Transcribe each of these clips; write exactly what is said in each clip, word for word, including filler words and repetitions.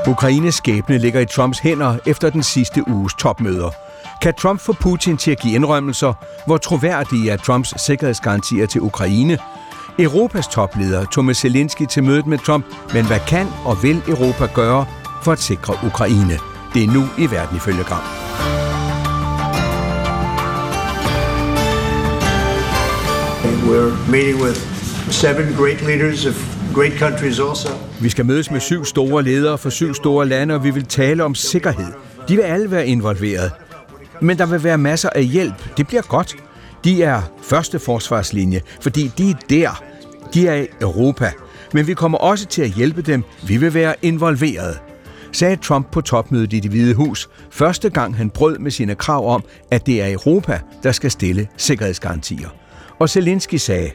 Ukraines skæbne ligger i Trumps hænder efter den sidste uges topmøder. Kan Trump få Putin til at give indrømmelser? Hvor troværdige er Trumps sikkerhedsgarantier til Ukraine? Europas topleder tog med Zelensky til mødet med Trump, men hvad kan og vil Europa gøre for at sikre Ukraine? Det er nu i Verden ifølge Gram. We're meeting with seven great leaders of great countries also. Vi skal mødes med syv store ledere for syv store lande, og vi vil tale om sikkerhed. De vil alle være involveret. Men der vil være masser af hjælp. Det bliver godt. De er første forsvarslinje, fordi de er der. De er i Europa. Men vi kommer også til at hjælpe dem. Vi vil være involveret, sagde Trump på topmødet i Det Hvide Hus. Første gang han brød med sine krav om, at det er Europa, der skal stille sikkerhedsgarantier. Og Zelensky sagde,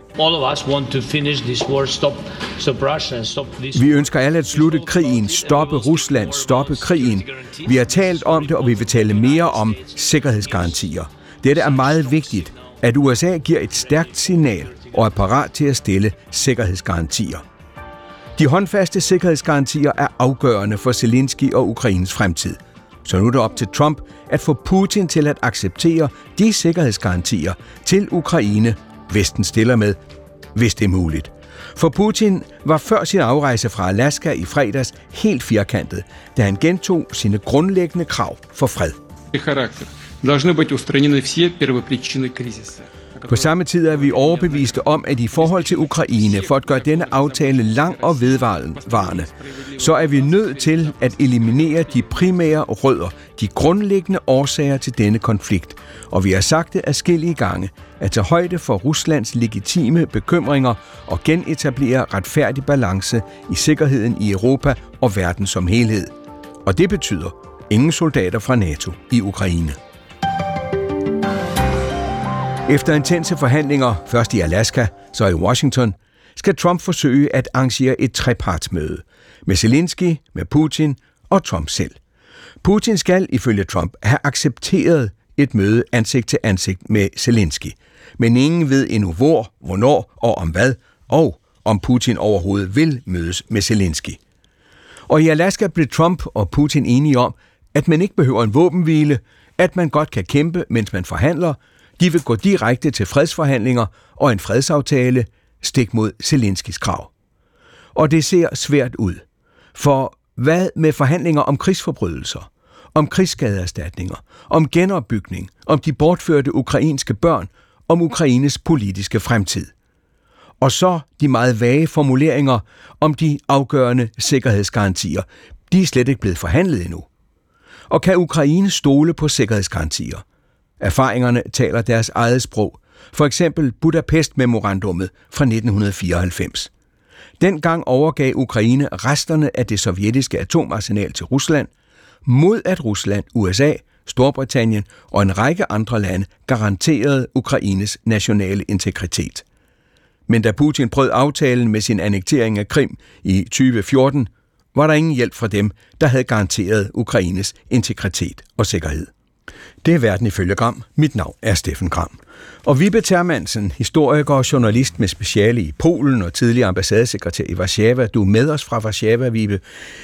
vi ønsker alle at slutte krigen, stoppe Rusland, stoppe krigen. Vi har talt om det, og vi vil tale mere om sikkerhedsgarantier. Dette er meget vigtigt, at U S A giver et stærkt signal og er parat til at stille sikkerhedsgarantier. De håndfaste sikkerhedsgarantier er afgørende for Zelensky og Ukraines fremtid. Så nu er det op til Trump at få Putin til at acceptere de sikkerhedsgarantier til Ukraine, Vesten stiller med, hvis det er muligt. For Putin var før sin afrejse fra Alaska i fredags helt firkantet, da han gentog sine grundlæggende krav for fred. På samme tid er vi overbeviste om, at i forhold til Ukraine, for at gøre denne aftale lang og vedvarende, så er vi nødt til at eliminere de primære rødder, de grundlæggende årsager til denne konflikt. Og vi har sagt det adskillige gange, at tage højde for Ruslands legitime bekymringer og genetablere retfærdig balance i sikkerheden i Europa og verden som helhed. Og det betyder ingen soldater fra NATO i Ukraine. Efter intense forhandlinger, først i Alaska, så i Washington, skal Trump forsøge at arrangere et trepartsmøde med Zelensky, med Putin og Trump selv. Putin skal ifølge Trump have accepteret et møde ansigt til ansigt med Zelensky, men ingen ved endnu hvor, hvornår og om hvad, og om Putin overhovedet vil mødes med Zelensky. Og i Alaska blev Trump og Putin enige om, at man ikke behøver en våbenhvile, at man godt kan kæmpe, mens man forhandler. De vil gå direkte til fredsforhandlinger og en fredsaftale stik mod Zelenskys krav. Og det ser svært ud. For hvad med forhandlinger om krigsforbrydelser, om krigsskadeerstatninger, om genopbygning, om de bortførte ukrainske børn, om Ukraines politiske fremtid? Og så de meget vage formuleringer om de afgørende sikkerhedsgarantier. De er slet ikke blevet forhandlet endnu. Og kan Ukraine stole på sikkerhedsgarantier? Erfaringerne taler deres eget sprog. For eksempel Budapest-memorandummet fra nitten fireoghalvfems. Dengang overgav Ukraine resterne af det sovjetiske atomarsenal til Rusland, mod at Rusland, U S A, Storbritannien og en række andre lande garanterede Ukraines nationale integritet. Men da Putin brød aftalen med sin annektering af Krim i tyve fjorten, var der ingen hjælp fra dem, der havde garanteret Ukraines integritet og sikkerhed. Det er Verden ifølge Gram. Mit navn er Steffen Gram. Og Vibe Termansen, historiker og journalist med speciale i Polen og tidligere ambassadesekretær i Warszawa. Du er med os fra Warszawa, Vibe.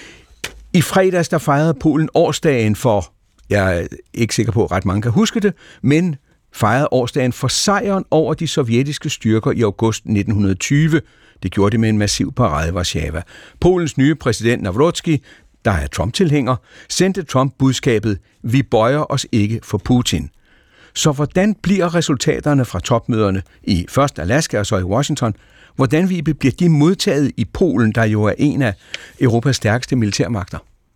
I fredags der fejrede Polen årsdagen for, jeg er ikke sikker på, at ret mange kan huske det, men fejrede årsdagen for sejren over de sovjetiske styrker i august nitten tyve. Det gjorde det med en massiv parade i Warszawa. Polens nye præsident Nawrocki, der er Trump-tilhænger, sendte Trump budskabet, vi bøjer os ikke for Putin. Så hvordan bliver resultaterne fra topmøderne i først Alaska og så i Washington? Hvordan bliver de modtaget i Polen, der jo er en af Europas stærkeste militærmagter?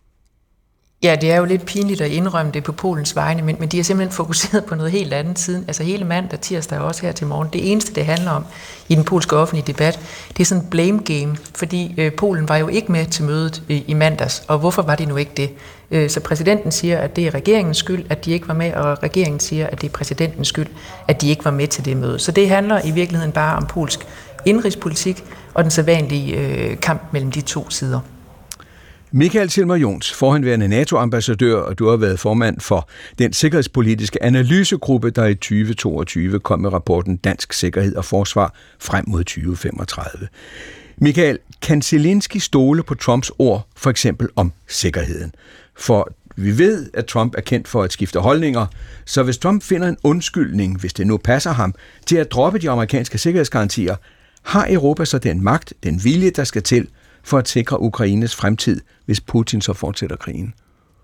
Ja, det er jo lidt pinligt at indrømme det på Polens vegne, men, men de har simpelthen fokuseret på noget helt andet siden. Altså hele mandag, tirsdag og også her til morgen. Det eneste, det handler om i den polske offentlige debat, det er sådan en blame game, fordi øh, Polen var jo ikke med til mødet i, i mandags, og hvorfor var de nu ikke det? Øh, så præsidenten siger, at det er regeringens skyld, at de ikke var med, og regeringen siger, at det er præsidentens skyld, at de ikke var med til det møde. Så det handler i virkeligheden bare om polsk indrigspolitik og den sædvanlige øh, kamp mellem de to sider. Michael Tilmer-Jons, forhenværende NATO-ambassadør, og du har været formand for den sikkerhedspolitiske analysegruppe, der i tyve toogtyve kom med rapporten Dansk Sikkerhed og Forsvar frem mod tyve femogtredive. Michael, kan Zelensky stole på Trumps ord, for eksempel om sikkerheden? For vi ved, at Trump er kendt for at skifte holdninger, så hvis Trump finder en undskyldning, hvis det nu passer ham, til at droppe de amerikanske sikkerhedsgarantier, har Europa så den magt, den vilje, der skal til for at sikre Ukraines fremtid, hvis Putin så fortsætter krigen?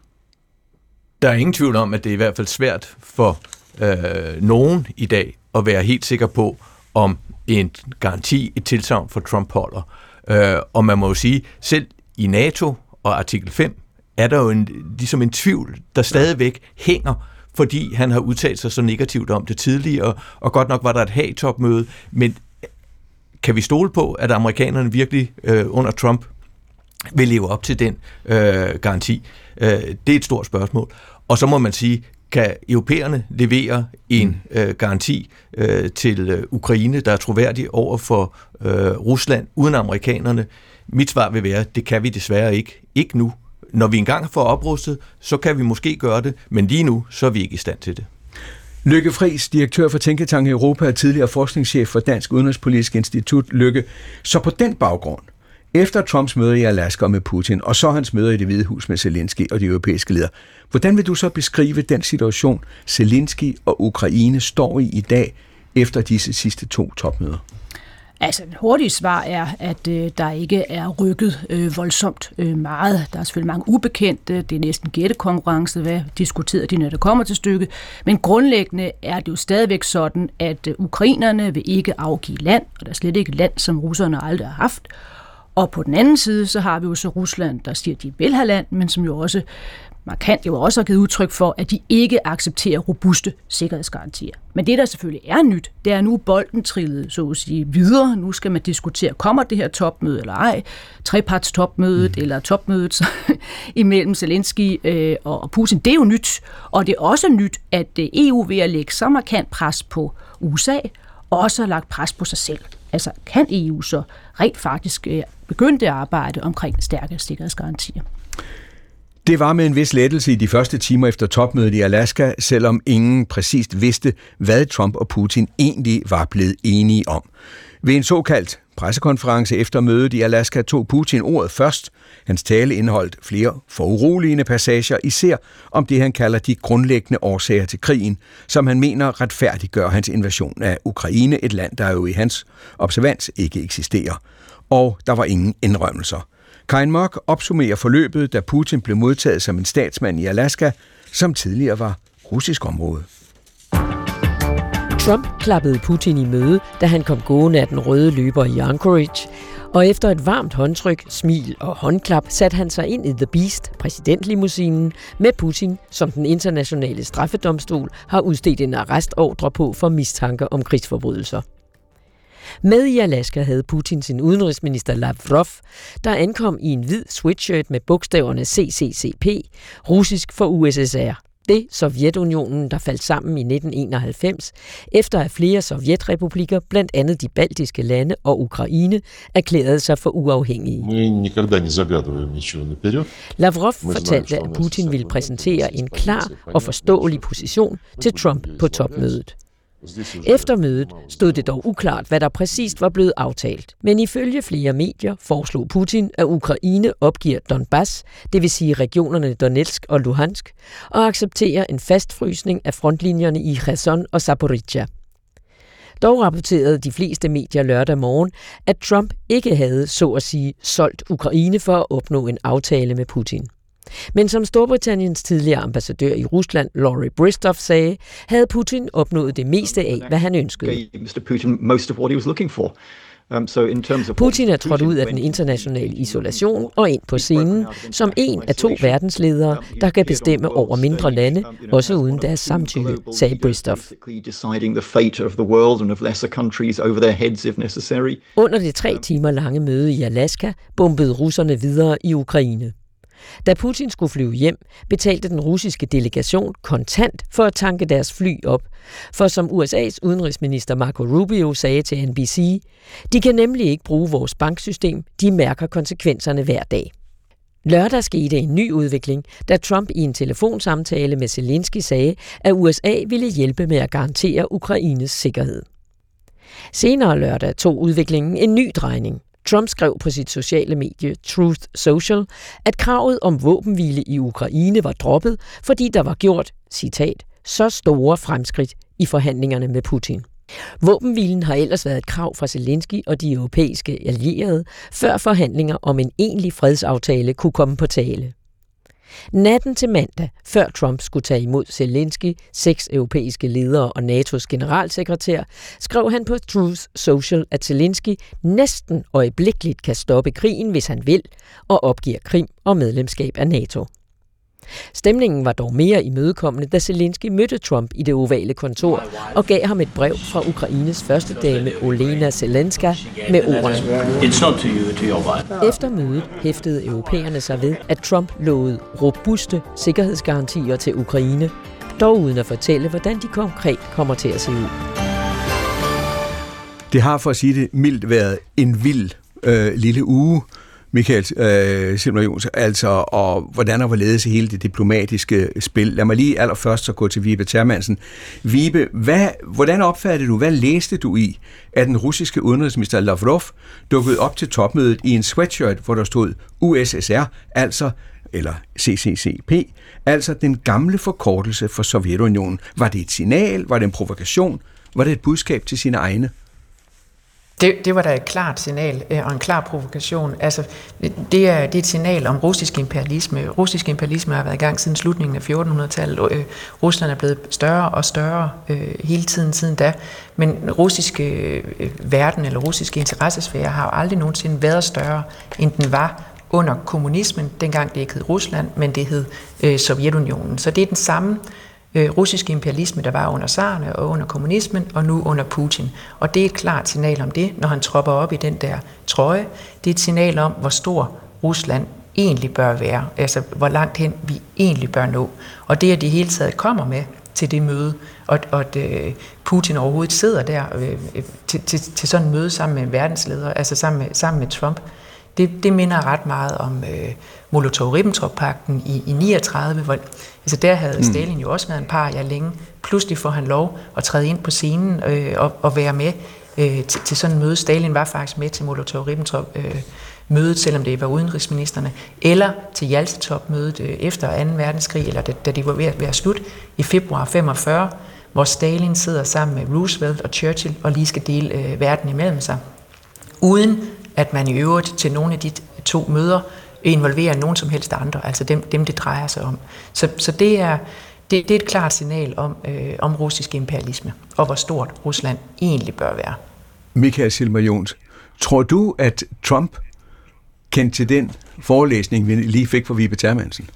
Der er ingen tvivl om, at det er i hvert fald svært for øh, nogen i dag at være helt sikker på, om en garanti, et tilsagn for Trump holder. Øh, og man må jo sige, selv i NATO og artikel fem, er der jo en, ligesom en tvivl, der stadigvæk hænger, fordi han har udtalt sig så negativt om det tidligere, og godt nok var der et Haag-topmøde, men kan vi stole på, at amerikanerne virkelig øh, under Trump vil leve op til den øh, garanti? Øh, det er et stort spørgsmål. Og så må man sige, kan europæerne levere en øh, garanti øh, til øh, Ukraine, der er troværdig over for øh, Rusland, uden amerikanerne? Mit svar vil være, det kan vi desværre ikke. Ikke nu. Når vi engang får oprustet, så kan vi måske gøre det, men lige nu, så er vi ikke i stand til det. Lykke Friis, direktør for Tænketanken Europa og tidligere forskningschef for Dansk Udenrigspolitisk Institut. Lykke, så på den baggrund, efter Trumps møde i Alaska med Putin, og så hans møde i Det Hvide Hus med Zelensky og de europæiske ledere, hvordan vil du så beskrive den situation, Zelensky og Ukraine står i i dag, efter disse sidste to topmøder? Altså, det hurtige svar er, at øh, der ikke er rykket øh, voldsomt øh, meget. Der er selvfølgelig mange ubekendte. Det er næsten gættekonkurrence, hvad diskuterer de, når det kommer til stykket. Men grundlæggende er det jo stadigvæk sådan, at øh, ukrainerne vil ikke afgive land, og der er slet ikke land, som russerne aldrig har haft. Og på den anden side, så har vi jo så Rusland, der siger, at de vil have land, men som jo også markant jo også har givet udtryk for, at de ikke accepterer robuste sikkerhedsgarantier. Men det, der selvfølgelig er nyt, det er nu bolden trillet, så at sige, videre. Nu skal man diskutere, kommer det her topmøde eller ej, treparts topmødet mm. eller topmødet imellem Zelensky øh, og Putin. Det er jo nyt, og det er også nyt, at E U ved at lægge så markant pres på U S A, også har lagt pres på sig selv. Altså, kan E U så rent faktisk øh, begynde det arbejde omkring stærke sikkerhedsgarantier? Det var med en vis lettelse i de første timer efter topmødet i Alaska, selvom ingen præcist vidste, hvad Trump og Putin egentlig var blevet enige om. Ved en såkaldt pressekonference efter mødet i Alaska tog Putin ordet først. Hans tale indeholdt flere foruroligende passager, især om det, han kalder de grundlæggende årsager til krigen, som han mener retfærdiggør hans invasion af Ukraine, et land, der jo i hans observans ikke eksisterer. Og der var ingen indrømmelser. Karin Mørk opsummerer forløbet, da Putin blev modtaget som en statsmand i Alaska, som tidligere var russisk område. Trump klappede Putin i møde, da han kom gående af den røde løber i Anchorage, og efter et varmt håndtryk, smil og håndklap satte han sig ind i The Beast, præsidentlimousinen, med Putin, som den internationale straffedomstol har udstedt en arrestordre på for mistanker om krigsforbrydelser. Med i Alaska havde Putin sin udenrigsminister Lavrov, der ankom i en hvid sweatshirt med bogstaverne C C C P, russisk for U S S R. Det Sovjetunionen, der faldt sammen i nitten enoghalvfems, efter at flere sovjetrepublikker, blandt andet de baltiske lande og Ukraine, erklærede sig for uafhængige. Lavrov fortalte, at Putin ville præsentere en klar og forståelig position til Trump på topmødet. Efter mødet stod det dog uklart, hvad der præcist var blevet aftalt. Men ifølge flere medier foreslog Putin, at Ukraine opgiver Donbass, det vil sige regionerne Donetsk og Luhansk, og accepterer en fastfrysning af frontlinjerne i Kherson og Zaporizhzhia. Dog rapporterede de fleste medier lørdag morgen, at Trump ikke havde, så at sige, solgt Ukraine for at opnå en aftale med Putin. Men som Storbritanniens tidligere ambassadør i Rusland, Laurie Bristow, sagde, havde Putin opnået det meste af, hvad han ønskede. Putin er trådt ud af den internationale isolation og ind på scenen som en af to verdensledere, der kan bestemme over mindre lande, også uden deres samtykke, sagde Bristow. Under det tre timer lange møde i Alaska bombede russerne videre i Ukraine. Da Putin skulle flyve hjem, betalte den russiske delegation kontant for at tanke deres fly op. For som U S A's udenrigsminister Marco Rubio sagde til N B C, de kan nemlig ikke bruge vores banksystem, de mærker konsekvenserne hver dag. Lørdag skete en ny udvikling, da Trump i en telefonsamtale med Zelensky sagde, at U S A ville hjælpe med at garantere Ukraines sikkerhed. Senere lørdag tog udviklingen en ny drejning. Trump skrev på sit sociale medie Truth Social, at kravet om våbenhvile i Ukraine var droppet, fordi der var gjort, citat, så store fremskridt i forhandlingerne med Putin. Våbenhvilen har ellers været et krav fra Zelensky og de europæiske allierede, før forhandlinger om en egentlig fredsaftale kunne komme på tale. Natten til mandag, før Trump skulle tage imod Zelensky, seks europæiske ledere og N A T O's generalsekretær, skrev han på Truth Social, at Zelensky næsten øjeblikkeligt kan stoppe krigen, hvis han vil, og opgiver Krim og medlemskab af NATO. Stemningen var dog mere imødekommende, da Zelensky mødte Trump i det ovale kontor og gav ham et brev fra Ukraines første dame Olena Zelenska med ordene. Efter mødet hæftede europæerne sig ved, at Trump lovede robuste sikkerhedsgarantier til Ukraine, dog uden at fortælle, hvordan de konkret kommer til at se ud. Det har, for at sige det mildt, været en vild øh, lille uge, Michael øh, Silmer Jons, altså, og hvordan der var ledet hele det diplomatiske spil. Lad mig lige allerførst så gå til Vibe Termansen. Vibe, hvad, hvordan opfattede du, hvad læste du i, at den russiske udenrigsminister Lavrov dukkede op til topmødet i en sweatshirt, hvor der stod U S S R, altså, eller C C C P, altså den gamle forkortelse for Sovjetunionen. Var det et signal? Var det en provokation? Var det et budskab til sine egne? Det, det var da et klart signal øh, og en klar provokation. Altså, det, er, det er et signal om russisk imperialisme. Russisk imperialisme har været i gang siden slutningen af fjortenhundredetallet. Øh, Rusland er blevet større og større øh, hele tiden siden da. Men russiske øh, verden eller russiske interessesfære har jo aldrig nogensinde været større, end den var under kommunismen. Dengang det ikke hed Rusland, men det hed øh, Sovjetunionen. Så det er den samme Øh, russiske imperialisme, der var under tsarerne og under kommunismen, og nu under Putin. Og det er et klart signal om det, når han tropper op i den der trøje. Det er et signal om, hvor stor Rusland egentlig bør være, altså hvor langt hen vi egentlig bør nå. Og det, at de hele taget kommer med til det møde, og, og at øh, Putin overhovedet sidder der øh, til, til, til sådan et møde sammen med en verdensleder, altså sammen med, sammen med Trump, det, det minder ret meget om øh, Molotov-Ribbentrop-pakten i, i niogtredive, hvor altså der havde Stalin jo også været en par år længe. Pludselig får han lov at træde ind på scenen øh, og, og være med øh, til, til sådan et møde. Stalin var faktisk med til Molotov-Ribbentrop-mødet, øh, selvom det var udenrigsministerne, eller til Jalta-topmødet øh, efter anden verdenskrig, eller da, da det var ved at være slut i februar femogfyrre, hvor Stalin sidder sammen med Roosevelt og Churchill og lige skal dele øh, verden imellem sig, uden at man i øvrigt til nogle af de to møder involverer nogen som helst andre, altså dem, dem det drejer sig om. Så, så det, er, det, det er et klart signal om, øh, om russisk imperialisme, og hvor stort Rusland egentlig bør være. Michael Silmer Jons, tror du, at Trump kendte til den forelæsning, vi lige fik fra Vibe Termansen?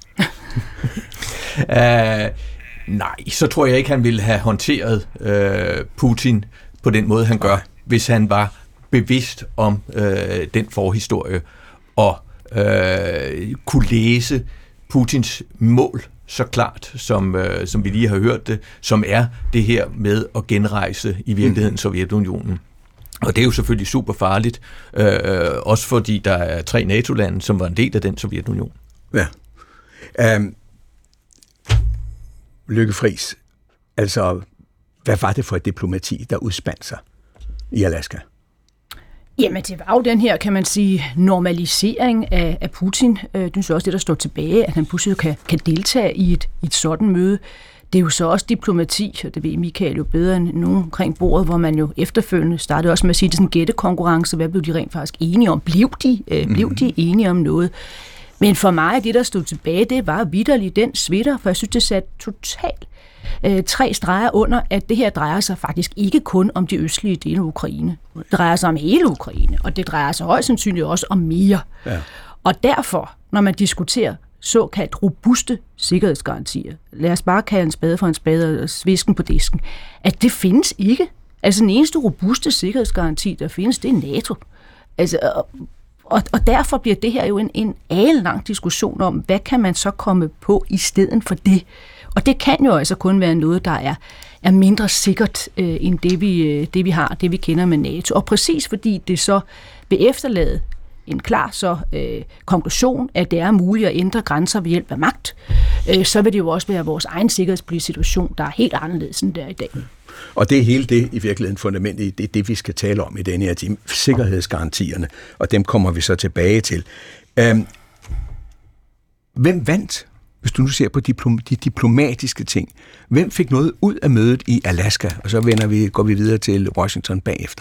uh, nej, så tror jeg ikke, han ville have håndteret uh, Putin på den måde, han gør, hvis han var bevidst om uh, den forhistorie, og Øh, kunne læse Putins mål så klart, som, øh, som vi lige har hørt det, som er det her med at genrejse i virkeligheden Sovjetunionen. Og det er jo selvfølgelig super farligt, øh, også fordi der er tre NATO-lande, som var en del af den Sovjetunion. Ja. Um, Lykke Friis, altså, hvad var det for et diplomati, der udspandt sig i Alaska? Jamen, det var jo den her, kan man sige, normalisering af, af Putin. Det er også det, der står tilbage, at han pludselig kan, kan deltage i et, i et sådan møde. Det er jo så også diplomati, og det ved Michael jo bedre end nogen omkring bordet, hvor man jo efterfølgende startede også med at sige, det er sådan en gættekonkurrence. Hvad blev de rent faktisk enige om? Blev de, øh, blev de enige om noget? Men for mig, det der stod tilbage, det var vitterligt den svitter, for jeg synes, det satte totalt øh, tre streger under, at det her drejer sig faktisk ikke kun om de østlige dele af Ukraine. Det drejer sig om hele Ukraine, og det drejer sig højst sandsynligt også om mere. Ja. Og derfor, når man diskuterer såkaldt robuste sikkerhedsgarantier, lad os bare kalde en spade for en spade og svisken på disken, at det findes ikke. Altså den eneste robuste sikkerhedsgaranti, der findes, det er NATO. Altså, og, og derfor bliver det her jo en, en alenlang diskussion om, hvad kan man så komme på i stedet for det? Og det kan jo altså kun være noget, der er, er mindre sikkert øh, end det vi, øh, det, vi har, det vi kender med NATO. Og præcis fordi det så vil efterlade en klar så øh, konklusion, at det er muligt at ændre grænser ved hjælp af magt, øh, så vil det jo også være vores egen sikkerhedspolitiske situation, der er helt anderledes end der i dag. Og det er hele det i virkeligheden fundamentet, det er det, vi skal tale om i denne her time. Sikkerhedsgarantierne, og dem kommer vi så tilbage til. Øhm, hvem vandt, hvis du nu ser på diplom- de diplomatiske ting? Hvem fik noget ud af mødet i Alaska? Og så vender vi, går vi videre til Washington bagefter.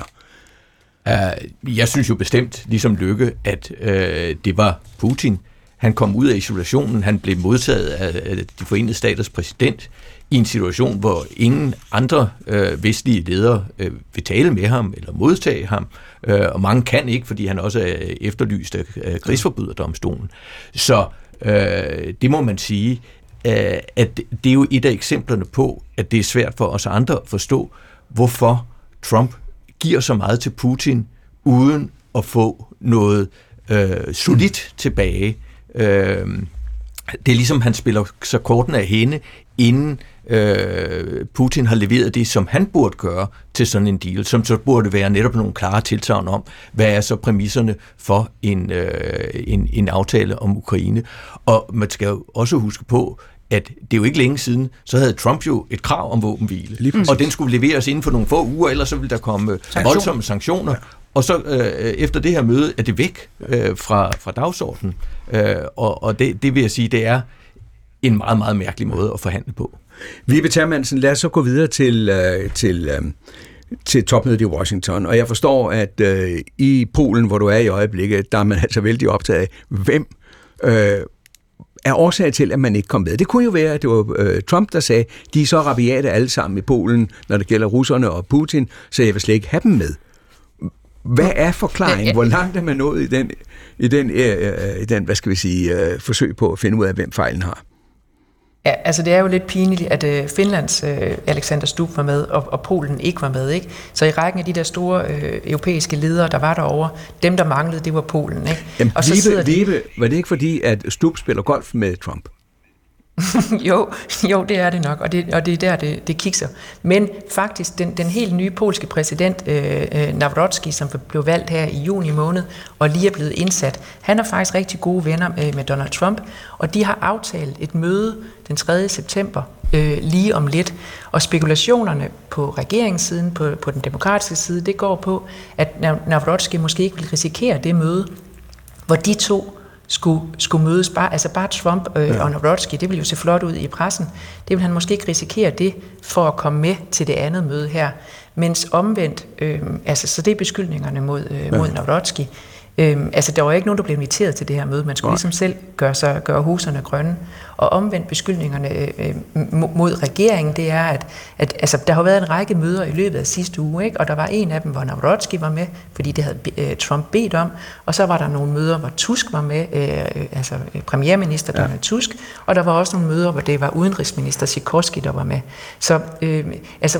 Uh, jeg synes jo bestemt, ligesom Løkke, at uh, det var Putin. Han kom ud af isolationen, han blev modtaget af de Forenede Staters præsident i en situation, hvor ingen andre øh, vestlige ledere øh, vil tale med ham eller modtage ham, øh, og mange kan ikke, fordi han også er efterlyst af øh, krigsforbryderdomstolen. Så øh, det må man sige, øh, at det er jo et af eksemplerne på, at det er svært for os andre at forstå, hvorfor Trump giver så meget til Putin, uden at få noget øh, solidt mm. tilbage. Øh, det er ligesom, han spiller så korten af hende, inden øh, Putin har leveret det, som han burde gøre til sådan en deal, som så burde være netop nogle klare tilsagn om, hvad er så præmisserne for en, øh, en, en aftale om Ukraine. Og man skal jo også huske på, at det er jo ikke længe siden, så havde Trump jo et krav om våbenhvile, og den skulle leveres inden for nogle få uger, ellers så ville der komme Sanktion. voldsomme sanktioner. Ja. Og så øh, efter det her møde er det væk øh, fra, fra dagsordenen. Øh, og og det, det vil jeg sige, det er en meget, meget mærkelig måde at forhandle på. Vibe Termansen, lad os så gå videre til, øh, til, øh, til topmødet i Washington. Og jeg forstår, at øh, i Polen, hvor du er i øjeblikket, der er man altså vældig optaget af, hvem øh, er årsag til, at man ikke kom med. Det kunne jo være, at det var øh, Trump, der sagde, de er så rabiate alle sammen i Polen, når det gælder russerne og Putin, så jeg vil slet ikke have dem med. Hvad er forklaringen? Hvor langt er man nået i den, i den, øh, i den hvad skal vi sige, øh, forsøg på at finde ud af, hvem fejlen har? Ja, altså det er jo lidt pinligt, at øh, Finlands øh, Alexander Stubb var med, og, og Polen ikke var med, ikke? Så i rækken af de der store øh, europæiske ledere, der var derovre, dem der manglede, det var Polen, ikke? Jamen, og så Vibe, de... Vibe, var det ikke fordi, at Stubb spiller golf med Trump? jo, jo, det er det nok, og det, og det er der, det, det kikser. Men faktisk, den, den helt nye polske præsident, øh, Nawrocki, som blev valgt her i juni måned, og lige er blevet indsat, han er faktisk rigtig gode venner øh, med Donald Trump, og de har aftalt et møde den tredje september, øh, lige om lidt. Og spekulationerne på regeringssiden, på, på den demokratiske side, det går på, at Nawrocki måske ikke vil risikere det møde, hvor de to skulle, skulle mødes, bare, altså bare Trump øh, ja. og Nawrocki, det ville jo se flot ud i pressen, det vil han måske ikke risikere det, for at komme med til det andet møde her. Mens omvendt, øh, altså så det er beskyldningerne mod, øh, ja. mod Nawrocki. Øhm, altså der var ikke nogen, der blev inviteret til det her møde. Man skulle Nej. ligesom selv gøre, sig, gøre huserne grønne. Og omvendt beskyldningerne øh, mod regeringen, det er, at, at altså, der har været en række møder i løbet af sidste uge, ikke? Og der var en af dem, hvor Nawrocki var med, fordi det havde øh, Trump bedt om. Og så var der nogle møder, hvor Tusk var med, øh, altså premierminister Donald ja. Tusk. Og der var også nogle møder, hvor det var udenrigsminister Sikorski, der var med. Så øh, altså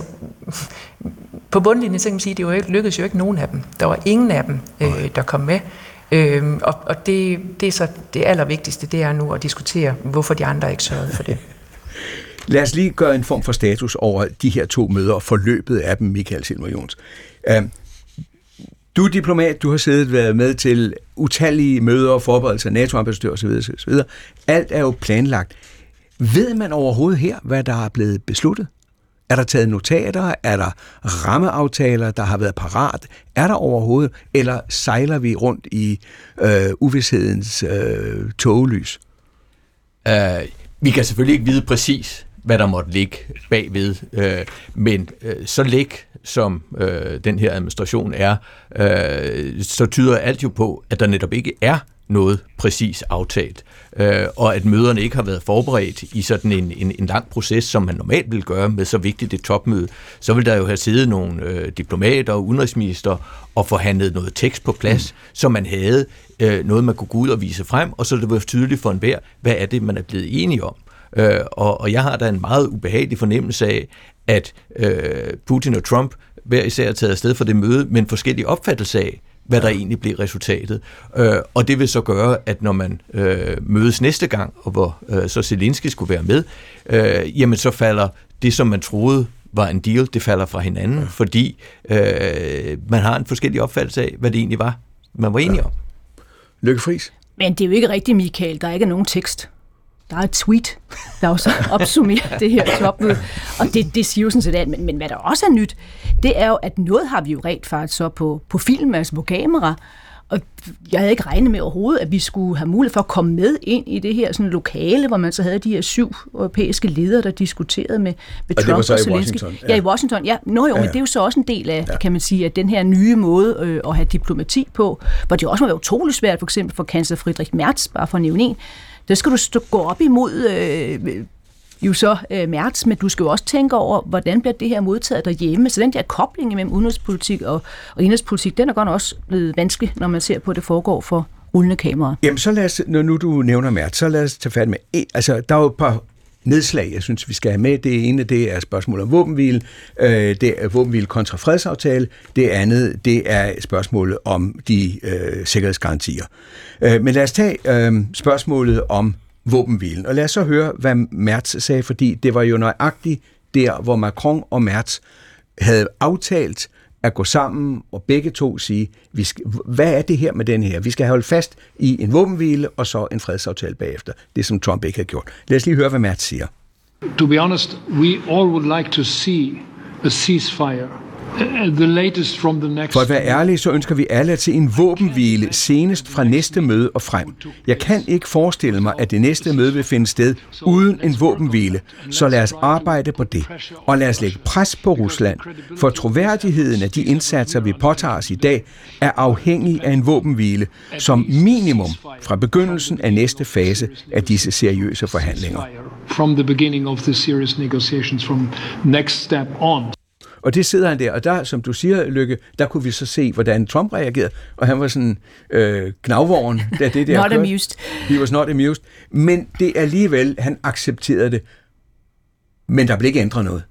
på bundlinjen, så kan man sige, det jo ikke, lykkedes jo ikke nogen af dem. Der var ingen af dem, øh, der kom med. Øhm, og og det, det er så det allervigtigste, det er nu at diskutere, hvorfor de andre ikke sørgede for det. Lad os lige gøre en form for status over de her to møder og forløbet af dem, Michael Silmer Jons. Øhm, du er diplomat, du har siddet været med til utallige møder og forberedelser, NATO-ambassadør osv. osv. Alt er jo planlagt. Ved man overhovedet her, hvad der er blevet besluttet? Er der taget notater? Er der rammeaftaler, der har været parat? Er der overhovedet? Eller sejler vi rundt i øh, uvidshedens øh, togelys? Uh, vi kan selvfølgelig ikke vide præcis, hvad der måtte ligge bagved, uh, men uh, så læg som uh, den her administration er, uh, så tyder alt jo på, at der netop ikke er noget præcis aftalt, øh, og at møderne ikke har været forberedt i sådan en, en, en lang proces, som man normalt vil gøre med så vigtigt et topmøde, så vil der jo have siddet nogle øh, diplomater og udenrigsminister og forhandlet noget tekst på plads, mm. så man havde øh, noget, man kunne gå ud og vise frem, og så det var tydeligt for enhver, hvad er det, man er blevet enige om. Øh, og, og jeg har da en meget ubehagelig fornemmelse af, at øh, Putin og Trump hver især er taget afsted for det møde, men forskellige opfattelser af, hvad der egentlig blev resultatet. Øh, og det vil så gøre, at når man øh, mødes næste gang, og hvor øh, så Zelensky skulle være med, øh, jamen så falder det, som man troede var en deal, det falder fra hinanden, ja. fordi øh, man har en forskellig opfattelse af, hvad det egentlig var, man var enige ja. om. Lykke Friis. Men det er jo ikke rigtigt, Michael. Der er ikke nogen tekst. der er et tweet, der også opsummerer det her topmøde, og det, det siger jo sådan set alt. Men, men hvad der også er nyt, det er jo, at noget har vi jo rent faktisk så på, på film, altså på kamera, og jeg havde ikke regnet med overhovedet, at vi skulle have mulighed for at komme med ind i det her sådan lokale, hvor man så havde de her syv europæiske ledere, der diskuterede med, med Trump og Zelensky. I Washington. Ja. ja, i Washington. Ja, Nå jo, ja, ja. Men det er jo så også en del af, ja. kan man sige, at den her nye måde øh, at have diplomati på, hvor det også må være utroligt svært, for eksempel for kansler Friedrich Merz, bare for at nævne en. Der skal du stå, gå op imod øh, jo så øh, Merz, men du skal jo også tænke over, hvordan bliver det her modtaget derhjemme. Så den der kobling mellem udenrigspolitik og, og indrigspolitik, den er godt også blevet vanskelig, når man ser på, at det foregår for rullende kameraer. Jamen så lad os, når nu du nævner Merz, så lad os tage fat med, altså der er jo et par nedslag, jeg synes, vi skal have med. Det ene, det er spørgsmål om våbenhvile, øh, det er våbenhvile kontra fredsaftale. Det andet, det er spørgsmålet om de øh, sikkerhedsgarantier. Øh, men lad os tage øh, spørgsmålet om våbenhvilen, og lad os så høre, hvad Merz sagde, fordi det var jo nøjagtigt der, hvor Macron og Merz havde aftalt at gå sammen og begge to sige, vi skal, hvad er det her med den her? Vi skal holde fast i en våbenhvile og så en fredsaftale bagefter. Det, som Trump ikke har gjort. Lad os lige høre, hvad Merz siger. To be honest, we all would like to see a ceasefire. The latest from the next... For at være ærlig, så ønsker vi alle at se en våbenhvile senest fra næste møde og frem. Jeg kan ikke forestille mig, at det næste møde vil finde sted uden en våbenhvile, så lad os arbejde på det. Og lad os lægge pres på Rusland, for troværdigheden af de indsatser, vi påtager os i dag, er afhængig af en våbenhvile, som minimum fra begyndelsen af næste fase af disse seriøse forhandlinger. From the beginning of the serious negotiations from next step on. Og det sidder han der, og der, som du siger, Lykke, der kunne vi så se, hvordan Trump reagerede, og han var sådan øh, knavvogn, da det der not kørte. Amused. He was not amused. Men det alligevel, han accepterede det, men der blev ikke ændret noget.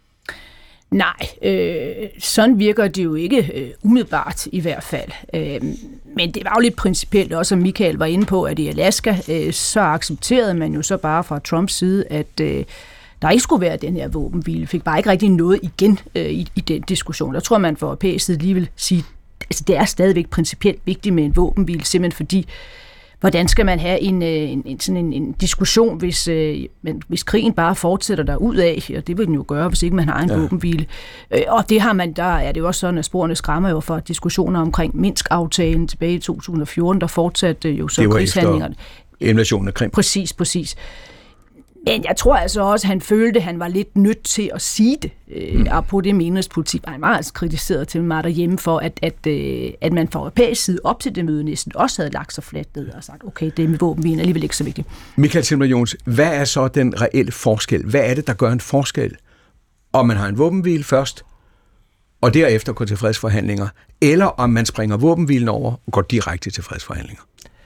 Nej, øh, sådan virker det jo ikke øh, umiddelbart i hvert fald. Øh, men det var jo lidt principielt også, som Michael var inde på, at i Alaska, øh, så accepterede man jo så bare fra Trumps side, at øh, der ikke skulle være den her våbenhvile. Fik bare ikke rigtig noget igen øh, i, i den diskussion. Der tror man for europæisk side lige vil sige, altså det er stadigvæk principielt vigtigt med en våbenhvile, simpelthen fordi, hvordan skal man have en, en, en, sådan en, en diskussion, hvis, øh, hvis krigen bare fortsætter derudad, og det vil den jo gøre, hvis ikke man har en ja. våbenhvile. Øh, og det har man, der er det jo også sådan, at sporene skræmmer jo for diskussioner omkring Minsk-aftalen tilbage i to tusind og fjorten, der fortsatte jo så krigshandlingerne. Invasionen af Krim. Præcis, præcis. Men jeg tror altså også, at han følte, at han var lidt nødt til at sige det. Mm. Og på det med indrigspolitik var han meget altså kritiseret til mig derhjemme for, at, at, at man fra europæisk side op til det møde næsten også havde lagt sig fladt ned og sagt, okay, det med våbenhvilen er alligevel ikke så vigtigt. Michael Tilmer-Jones, hvad er så den reelle forskel? Hvad er det, der gør en forskel? Om man har en våbenhvile først, og derefter går til fredsforhandlinger, eller om man springer våbenhvilen over og går direkte til fredsforhandlinger?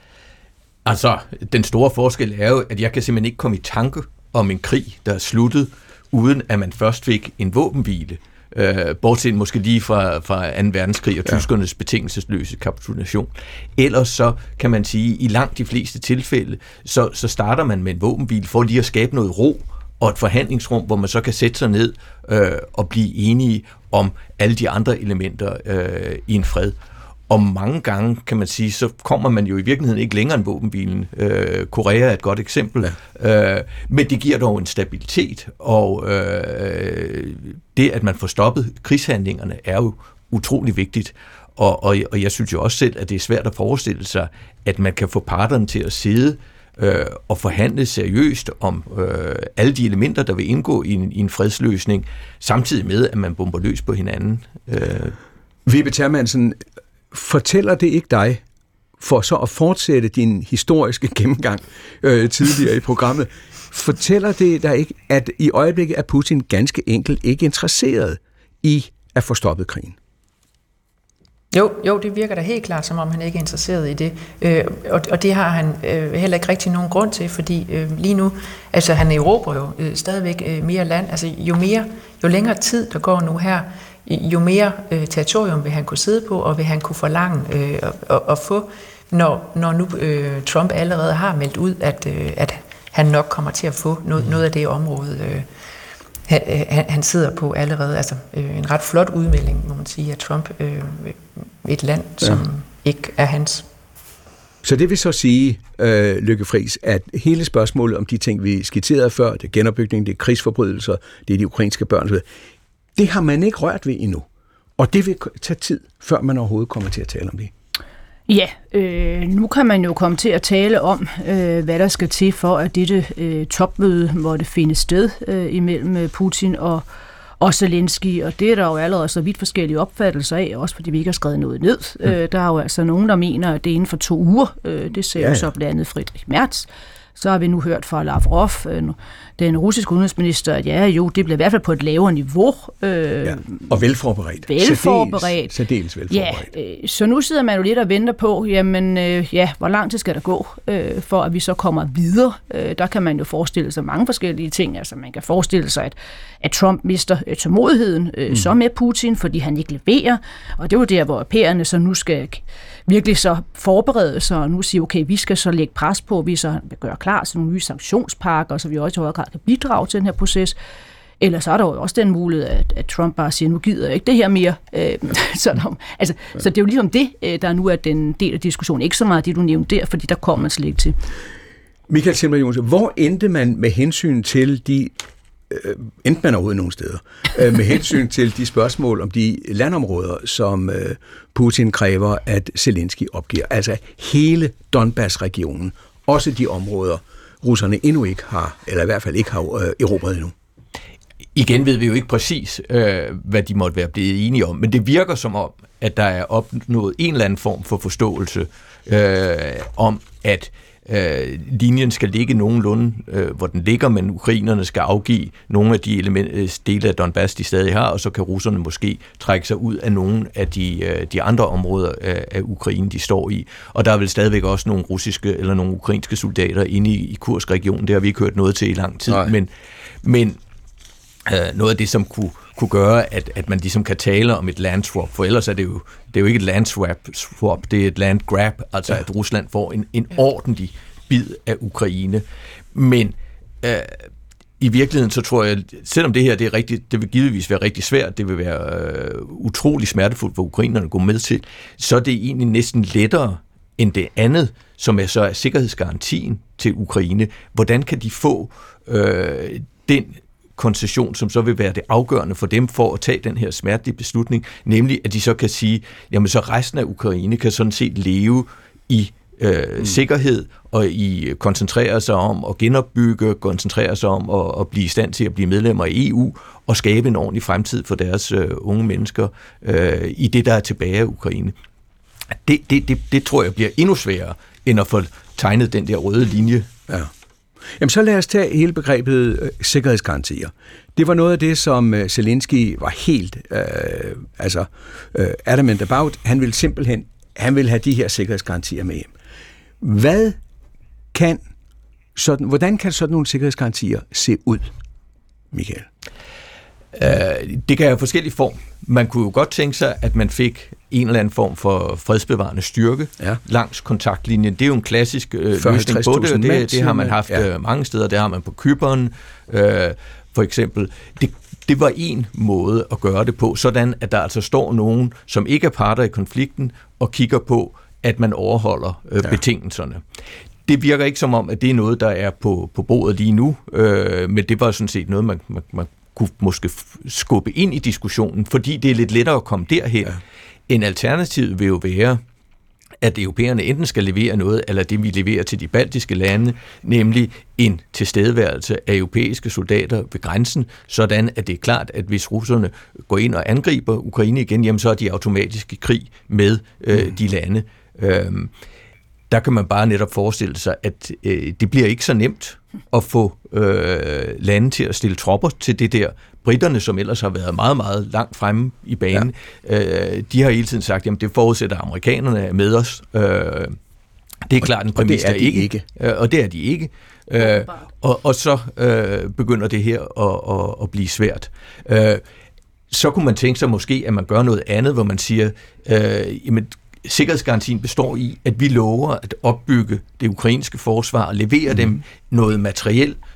Altså, den store forskel er jo, at jeg kan simpelthen ikke komme i tanke om en krig, der er sluttet, uden at man først fik en våbenhvile. Øh, bortset måske lige fra, fra anden verdenskrig og ja. tyskernes betingelsesløse kapitulation. Ellers så kan man sige, i langt de fleste tilfælde, så, så starter man med en våbenhvile for lige at skabe noget ro og et forhandlingsrum, hvor man så kan sætte sig ned øh, og blive enige om alle de andre elementer øh, i en fred. Og mange gange, kan man sige, så kommer man jo i virkeligheden ikke længere end våbenhvilen. Øh, Korea er et godt eksempel. Ja. Øh, men det giver dog en stabilitet, og øh, det, at man får stoppet krigshandlingerne, er jo utrolig vigtigt. Og, og, og jeg synes jo også selv, at det er svært at forestille sig, at man kan få parterne til at sidde øh, og forhandle seriøst om øh, alle de elementer, der vil indgå i en, i en fredsløsning, samtidig med, at man bomber løs på hinanden. Øh. Vibe Termansen, fortæller det ikke dig, for så at fortsætte din historiske gennemgang øh, tidligere i programmet, fortæller det dig ikke, at i øjeblikket er Putin ganske enkelt ikke interesseret i at få stoppet krigen? Jo, jo, det virker da helt klart, som om han ikke er interesseret i det. Øh, og, og det har han øh, heller ikke rigtig nogen grund til, fordi øh, lige nu, altså han erobrer jo øh, stadigvæk øh, mere land. Altså jo mere, jo længere tid der går nu her, jo mere øh, territorium vil han kunne sidde på, og vil han kunne forlange øh, at, at få, når, når nu øh, Trump allerede har meldt ud, at, øh, at han nok kommer til at få noget, noget af det område, øh, han, han, han sidder på allerede. Altså øh, en ret flot udmelding, må man sige, af Trump. Øh, et land, som ja. ikke er hans. Så det vil så sige, øh, Lykke Friis, at hele spørgsmålet om de ting, vi skitserede før, det er genopbygning, det er krigsforbrydelser, det er de ukrainske børn, det har man ikke rørt ved endnu. Og det vil tage tid, før man overhovedet kommer til at tale om det. Ja, øh, nu kan man jo komme til at tale om, øh, hvad der skal til for, at dette øh, topmøde måtte finde sted øh, imellem Putin og, og Zelensky, og det er der jo allerede så vidt forskellige opfattelser af, også fordi vi ikke har skrevet noget ned. Mm. Øh, der er jo altså nogen, der mener, at det er inden for to uger. Øh, det ser ja, ja. jo så blandt andet Friedrich Merz. Så har vi nu hørt fra Lavrov, øh, den russiske udenrigsminister, at ja, jo, det bliver i hvert fald på et lavere niveau. Øh, ja, og velforberedt. Velforberedt. Særdeles velforberedt. Ja, øh, så nu sidder man jo lidt og venter på, jamen, øh, ja, hvor lang tid skal der gå, øh, for at vi så kommer videre. Øh, der kan man jo forestille sig mange forskellige ting. Altså, man kan forestille sig, at, at Trump mister øh, tålmodigheden øh, mm. så med Putin, fordi han ikke leverer. Og det er jo der, hvor europæerne så nu skal virkelig så forberede sig, og nu sige, okay, vi skal så lægge pres på, vi så gøre klar til nogle nye sanktionspakker, så vi også i højere grad kan bidrage til den her proces. Ellers er der jo også den mulighed, at, at Trump bare siger, nu gider jeg ikke det her mere. Øh, så, der, altså, ja. så det er jo ligesom det, der nu er den del af diskussionen. Ikke så meget det, du nævnte der, fordi der kommer man slet ikke til. Michael Sindberg Johnsen, hvor endte man med hensyn til de øh, endte man overhovedet nogle steder, øh, med hensyn til de spørgsmål om de landområder, som øh, Putin kræver, at Zelensky opgiver. Altså hele Donbass-regionen, også de områder, russerne endnu ikke har, eller i hvert fald ikke har øh, erobret endnu. Igen ved vi jo ikke præcis, øh, hvad de måtte være blevet enige om, men det virker som om, at der er opnået en eller anden form for forståelse øh, om, at øh, linjen skal ligge nogenlunde, øh, hvor den ligger, men ukrainerne skal afgive nogle af de element, dele af Donbass, de stadig har, og så kan russerne måske trække sig ud af nogle af de, øh, de andre områder af, af Ukraine, de står i. Og der er vel stadigvæk også nogle russiske eller nogle ukrainske soldater inde i, i Kursk-regionen. Det har vi ikke hørt noget til i lang tid, Nej. men, men øh, noget af det, som kunne kunne gøre, at, at man ligesom kan tale om et landswap, for ellers er det jo, det er jo ikke et landswap, swap, det er et landgrab, altså ja. at Rusland får en, en ordentlig bid af Ukraine. Men øh, i virkeligheden så tror jeg, selvom det her det er rigtig, det vil givetvis være rigtig svært, det vil være øh, utrolig smertefuldt for ukrainerne at gå med til, så er det egentlig næsten lettere end det andet, som er så er sikkerhedsgarantien til Ukraine. Hvordan kan de få øh, den koncession, som så vil være det afgørende for dem for at tage den her smertelige beslutning, nemlig at de så kan sige, jamen så resten af Ukraine kan sådan set leve i øh, mm. sikkerhed og i koncentrere sig om at genopbygge, koncentrere sig om at, at blive i stand til at blive medlemmer af E U og skabe en ordentlig fremtid for deres øh, unge mennesker øh, i det, der er tilbage af Ukraine. Det, det, det, det tror jeg bliver endnu sværere, end at få tegnet den der røde linje. Ja. Jamen så lad os tage hele begrebet øh, sikkerhedsgarantier. Det var noget af det, som øh, Zelensky var helt øh, altså, øh, adamant about. Han ville simpelthen han ville have de her sikkerhedsgarantier med hjem. Hvad kan sådan, hvordan kan sådan nogle sikkerhedsgarantier se ud, Michael? Uh, det kan have forskellige form. Man kunne jo godt tænke sig, at man fik en eller anden form for fredsbevarende styrke ja. langs kontaktlinjen. Det er jo en klassisk øh, løsning på det, og det, det har man haft ja. mange steder. Det har man på Cypern, øh, for eksempel. Det, det var en måde at gøre det på, sådan at der altså står nogen, som ikke er parter i konflikten, og kigger på, at man overholder øh, ja. betingelserne. Det virker ikke som om, at det er noget, der er på, på bordet lige nu, øh, men det var sådan set noget, man, man, man kunne måske skubbe ind i diskussionen, fordi det er lidt lettere at komme derhen. Ja. En alternativ vil jo være, at europæerne enten skal levere noget, eller det vi leverer til de baltiske lande, nemlig en tilstedeværelse af europæiske soldater ved grænsen, sådan at det er klart, at hvis russerne går ind og angriber Ukraine igen, jamen så er de automatisk i krig med øh, mm. de lande. Øhm, der kan man bare netop forestille sig, at øh, det bliver ikke så nemt at få øh, lande til at stille tropper til det der. Briterne, som ellers har været meget, meget langt fremme i banen, ja. øh, de har hele tiden sagt, at det forudsætter, at amerikanerne er med os. Øh, det er klart en præmis, der ikke. ikke. Øh, og det er de ikke. Øh, og, og så øh, begynder det her at, at, at blive svært. Øh, så kunne man tænke sig måske, at man gør noget andet, hvor man siger, øh, jamen, sikkerhedsgarantien består i, at vi lover at opbygge det ukrainske forsvar og levere mm. dem noget materiel,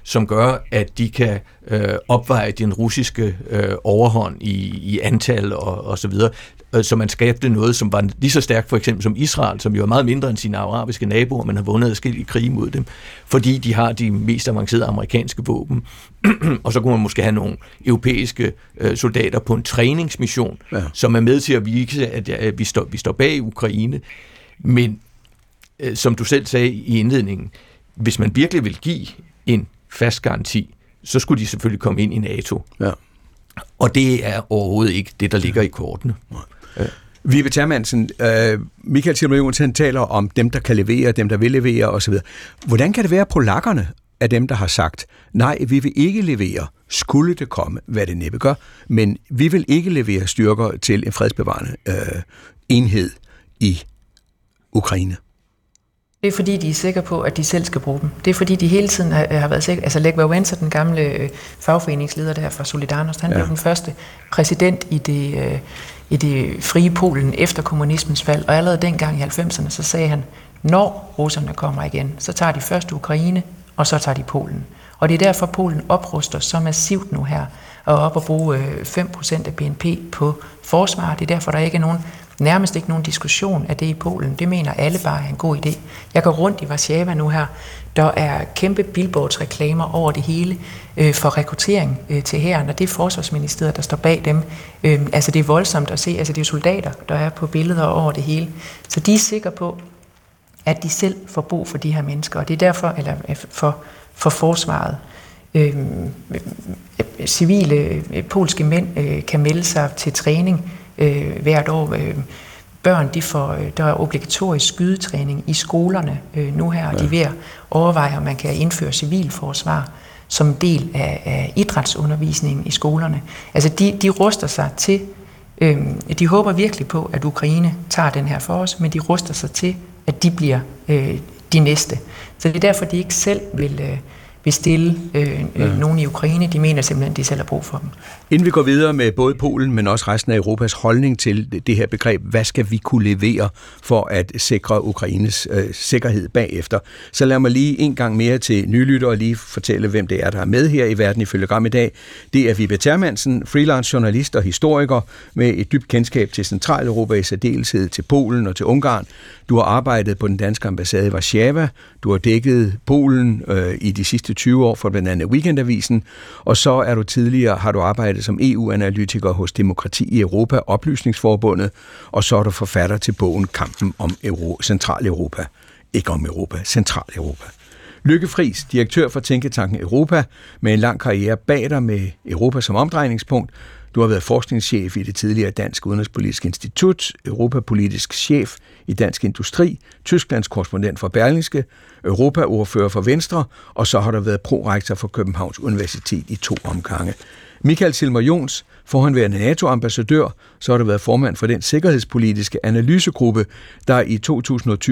som gør, at de kan øh, opveje den russiske øh, overhånd i, i antal og, og så videre. Så man skabte noget, som var lige så stærkt for eksempel som Israel, som jo er meget mindre end sine arabiske naboer, men har vundet adskillige krige mod dem, fordi de har de mest avancerede amerikanske våben. Og så kunne man måske have nogle europæiske øh, soldater på en træningsmission, ja. som er med til at vise, at, at vi, står, vi står bag Ukraine. Men øh, som du selv sagde i indledningen, hvis man virkelig vil give en fast garanti, så skulle de selvfølgelig komme ind i NATO. Ja. Og det er overhovedet ikke det, der ligger i kortene. Ja. Vibe Termansen, øh, Michael Tilmer-Johnsen taler om dem, der kan levere, dem, der vil levere osv. Hvordan kan det være, at polakkerne er dem, der har sagt, nej, vi vil ikke levere, skulle det komme, hvad det næppe gør, men vi vil ikke levere styrker til en fredsbevarende øh, enhed i Ukraine? Det er fordi, de er sikre på, at de selv skal bruge dem. Det er fordi, de hele tiden har, har været sikre. Altså Lech Wałęsa, den gamle øh, fagforeningsleder der fra Solidarność, han ja. blev den første præsident i det, øh, i det frie Polen efter kommunismens fald. Og allerede dengang i halvfemserne, så sagde han, når russerne kommer igen, så tager de først Ukraine, og så tager de Polen. Og det er derfor, Polen opruster så massivt nu her, og op at bruge øh, fem procent af B N P på forsvar. Det er derfor, der ikke er nogen nærmest ikke nogen diskussion af det i Polen. Det mener alle bare er en god idé. Jeg går rundt i Warszawa nu her. Der er kæmpe billboardsreklamer over det hele øh, for rekruttering øh, til hæren, og det er Forsvarsministeriet, der står bag dem. Øh, altså det er voldsomt at se. Altså det er soldater, der er på billeder over det hele. Så de er sikre på, at de selv får brug for de her mennesker, og det er derfor, eller for, for forsvaret. Øh, civile øh, polske mænd øh, kan melde sig til træning Øh, hvert år. Øh, børn, de får, øh, der er obligatorisk skydetræning i skolerne øh, nu her, og de er ved at overveje, om man kan indføre civilforsvar som del af, af idrætsundervisningen i skolerne. Altså, de, de ruster sig til, øh, de håber virkelig på, at Ukraine tager den her for os, men de ruster sig til, at de bliver øh, de næste. Så det er derfor, de ikke selv vil... Øh, vil stille øh, ja. nogen i Ukraine. De mener simpelthen, at de selv har brug for dem. Inden vi går videre med både Polen, men også resten af Europas holdning til det her begreb, hvad skal vi kunne levere for at sikre Ukraines øh, sikkerhed bagefter, så lad mig lige en gang mere til nylyttere lige fortælle, hvem det er, der er med her i Verden ifølge Gram i dag. Det er Vibe Termansen, freelance journalist og historiker med et dybt kendskab til Centraleuropa, i særdeleshed til Polen og til Ungarn. Du har arbejdet på den danske ambassade i Warszawa. Du har dækket Polen øh, i de sidste tyve år for blandt andet Weekendavisen, og så er du tidligere, har du arbejdet som E U-analytiker hos Demokrati i Europa, Oplysningsforbundet, og så er du forfatter til bogen Kampen om Euro- Centraleuropa. Ikke om Europa, Centraleuropa. Lykke Friis, direktør for Tænketanken Europa, med en lang karriere bag dig med Europa som omdrejningspunkt. Du har været forskningschef i det tidligere Dansk Udenrigspolitisk Institut, europapolitisk chef i Dansk Industri, Tysklands korrespondent for Berlingske, europaordfører for Venstre, og så har der været prorektor for Københavns Universitet i to omgange. Michael Tilmer-Johnsen, forhenværende NATO-ambassadør, så har der været formand for den sikkerhedspolitiske analysegruppe, der i to tusind og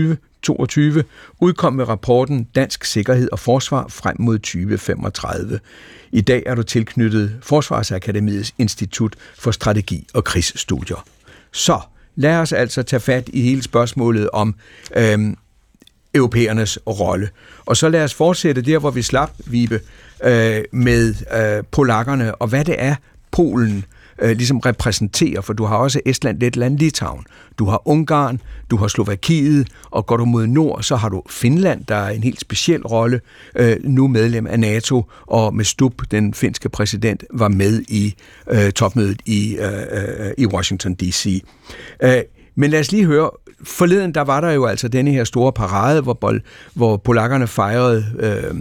toogtyve udkom med rapporten Dansk Sikkerhed og Forsvar frem mod tyve femogtredive. I dag er du tilknyttet Forsvarsakademiets Institut for Strategi og Krigsstudier. Så lad os altså tage fat i hele spørgsmålet om øhm, europæernes rolle. Og så lad os fortsætte der, hvor vi slap, Vibe, øh, med øh, polakkerne, og hvad det er, Polen øh, ligesom repræsenterer, for du har også Estland, Letland, Litauen, du har Ungarn, du har Slovakiet, og går du mod nord, så har du Finland, der er en helt speciel rolle, øh, nu medlem af NATO, og med Stubb, den finske præsident, var med i øh, topmødet i, øh, i Washington D C. Øh, Men lad os lige høre, forleden der var der jo altså denne her store parade, hvor, bol, hvor polakkerne fejrede øh,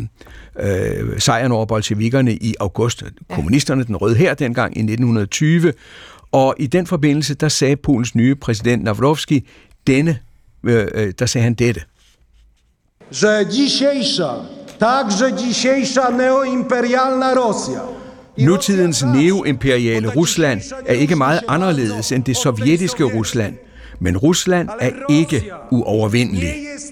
øh, sejren over bolsjevikkerne i august. Ja. Kommunisterne, den røde hær dengang i nitten tyve. Og i den forbindelse, der sagde Polens nye præsident Nawrocki, denne, øh, der sagde han dette. Że dzisiejsza, także dzisiejsza neoimperialna Rosja. Nutidens neoimperiale Rusland er ikke meget anderledes end det sovjetiske Rusland. Men Rusland er ikke uovervindelig.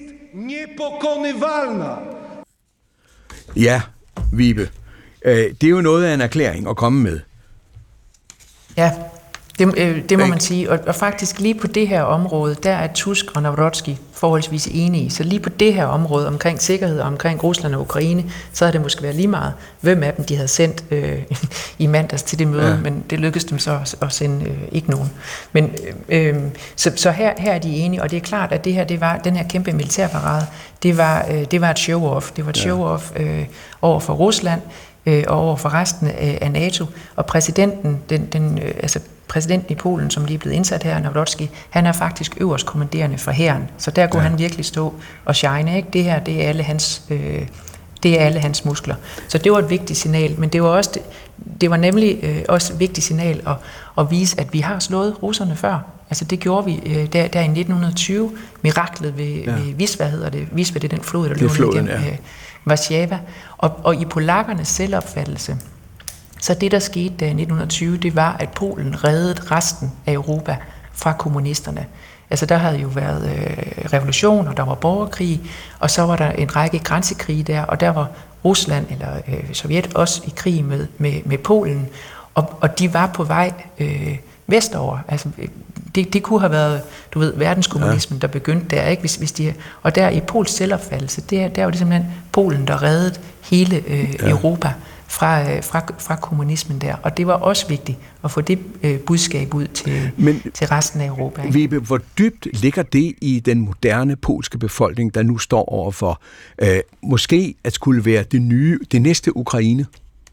Ja, Vibe. Det er jo noget af en erklæring at komme med. Ja, Det, øh, det må man sige, og, og faktisk lige på det her område, der er Tusk og Nawrocki forholdsvis enige. Så lige på det her område omkring sikkerhed og omkring Rusland og Ukraine, så havde det måske været lige meget, hvem af dem de havde sendt øh, i mandags til det møde, ja. Men det lykkedes dem så at, at sende øh, ikke nogen. Men øh, så, så her, her er de enige, og det er klart, at det her, det var den her kæmpe militærparade, det var øh, det var et show-off. Det var et show-off øh, over for Rusland øh, og over for resten af, af NATO, og præsidenten, den, den øh, altså præsidenten i Polen, som lige er blevet indsat her, Nawrocki, han er faktisk øverst kommanderende for hæren, så der kunne ja. han virkelig stå og shine, ikke? Det her, det er alle hans, øh, det er alle hans muskler. Så det var et vigtigt signal, men det var også, det, det var nemlig øh, også et vigtigt signal at, at vise, at vi har slået russerne før. Altså det gjorde vi øh, der, der i nitten tyve, miraklet ved, ja. ved Wisła hedder det, Wisła, det er den flod, der løber igennem ja. øh, Warszawa, og, og i polakkernes selvopfattelse. Så det, der skete der i nitten tyve, det var, at Polen reddede resten af Europa fra kommunisterne. Altså, der havde jo været øh, revolution, og der var borgerkrig, og så var der en række grænsekrige der, og der var Rusland eller øh, Sovjet også i krig med, med, med Polen, og, og de var på vej øh, vestover. Altså, det, det kunne have været, du ved, verdenskommunismen, der begyndte der, ikke? Hvis, hvis de, og der i Pols selvopfattelse, der, der var det simpelthen Polen, der reddede hele øh, ja. Europa Fra, fra, fra kommunismen der, og det var også vigtigt at få det øh, budskab ud til, Men, til resten af Europa. Ikke? Vibe, hvor dybt ligger det i den moderne polske befolkning, der nu står overfor øh, måske at skulle være det nye, det næste Ukraine?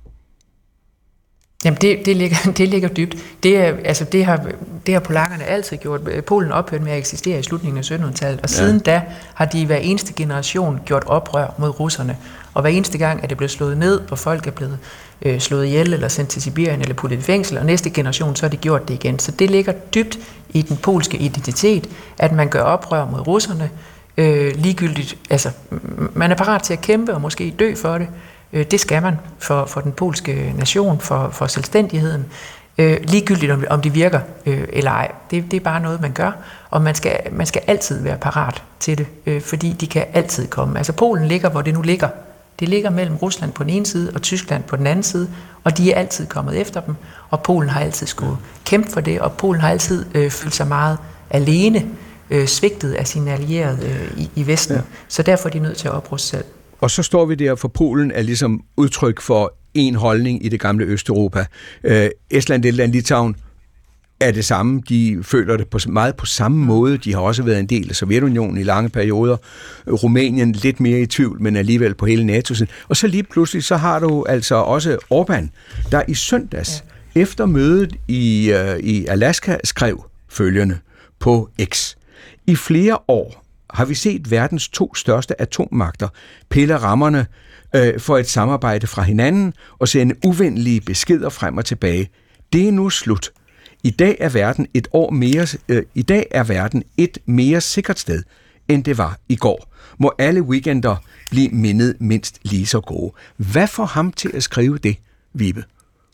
Jamen det, det, ligger, det ligger dybt. Det, er, altså det, har, det har polakkerne altid gjort. Polen ophørte med at eksistere i slutningen af syttenhundredetallet, og siden ja. da har de hver eneste generation gjort oprør mod russerne. Og hver eneste gang er det blevet slået ned, og folk er blevet øh, slået ihjel, eller sendt til Sibirien, eller puttet i fængsel, og næste generation, så har de gjort det igen. Så det ligger dybt i den polske identitet, at man gør oprør mod russerne, øh, ligegyldigt, altså man er parat til at kæmpe, og måske dø for det. Øh, det skal man for, for den polske nation, for, for selvstændigheden. Øh, ligegyldigt om, om de virker øh, eller ej. Det, det er bare noget, man gør, og man skal, man skal altid være parat til det, øh, fordi de kan altid komme. Altså Polen ligger, hvor det nu ligger. Det ligger mellem Rusland på den ene side og Tyskland på den anden side, og de er altid kommet efter dem, og Polen har altid skulle kæmpe for det, og Polen har altid øh, følt sig meget alene, øh, svigtet af sine allierede øh, i, i Vesten, ja. Så derfor er de nødt til at opruste selv. Og så står vi der, for Polen er ligesom udtryk for en holdning i det gamle Østeuropa. Øh, Estland, Letland, Litauen er det samme. De føler det på, meget på samme måde. De har også været en del af Sovjetunionen i lange perioder. Rumænien lidt mere i tvivl, men alligevel på hele NATO. Og så lige pludselig, så har du altså også Orbán, der i søndags, ja. efter mødet i, uh, i Alaska, skrev følgende på X. I flere år har vi set verdens to største atommagter pille rammerne øh, for et samarbejde fra hinanden og sende uvenlige beskeder frem og tilbage. Det er nu slut. I dag er verden et år mere, øh, i dag er verden et mere sikkert sted, end det var i går. Må alle weekender blive mindet mindst lige så gode. Hvad får ham til at skrive det, Vibe?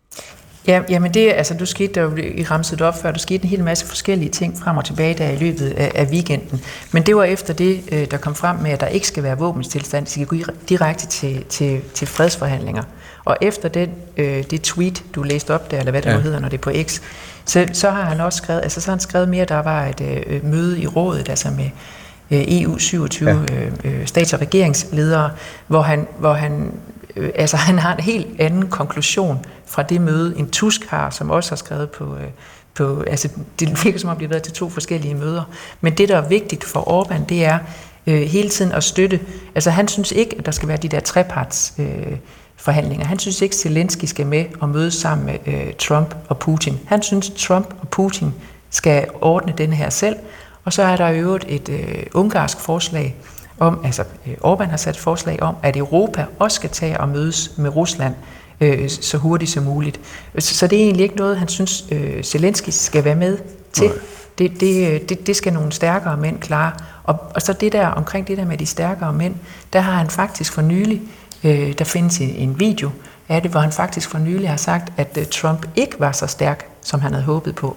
Ja, jamen det, altså du skete der jo i ramset op før, der skete en hel masse forskellige ting frem og tilbage der i løbet af, af weekenden. Men det var efter det, der kom frem med, at der ikke skal være våbenstilstand, de skal gå direkte til, til, til fredsforhandlinger. Og efter den, øh, det tweet, du læste op der, eller hvad det ja. nu hedder, når det er på X, så, så har han også skrevet, altså så har han skrevet mere, der var et øh, møde i rådet, altså med øh, E U syvogtyve ja. øh, stats- og regeringsledere, hvor han, hvor han øh, altså han har en helt anden konklusion fra det møde, en Tusk har, som også har skrevet på, øh, på altså det virker som om, det har været til to forskellige møder. Men det, der er vigtigt for Orbán, det er øh, hele tiden at støtte, altså han synes ikke, at der skal være de der treparts øh, forhandlinger. Han synes ikke, Zelensky skal med og mødes sammen med øh, Trump og Putin. Han synes, Trump og Putin skal ordne denne her selv. Og så er der i øvrigt et øh, ungarsk forslag om, altså øh, Orbán har sat et forslag om, at Europa også skal tage og mødes med Rusland øh, så hurtigt som muligt. Så, så det er egentlig ikke noget, han synes, øh, Zelensky skal være med til. Det, det, det, det skal nogle stærkere mænd klare. Og, og så det der, omkring det der med de stærkere mænd, der har han faktisk for nylig, øh, der findes en video af det, hvor han faktisk for nylig har sagt, at øh, Trump ikke var så stærk, som han havde håbet på.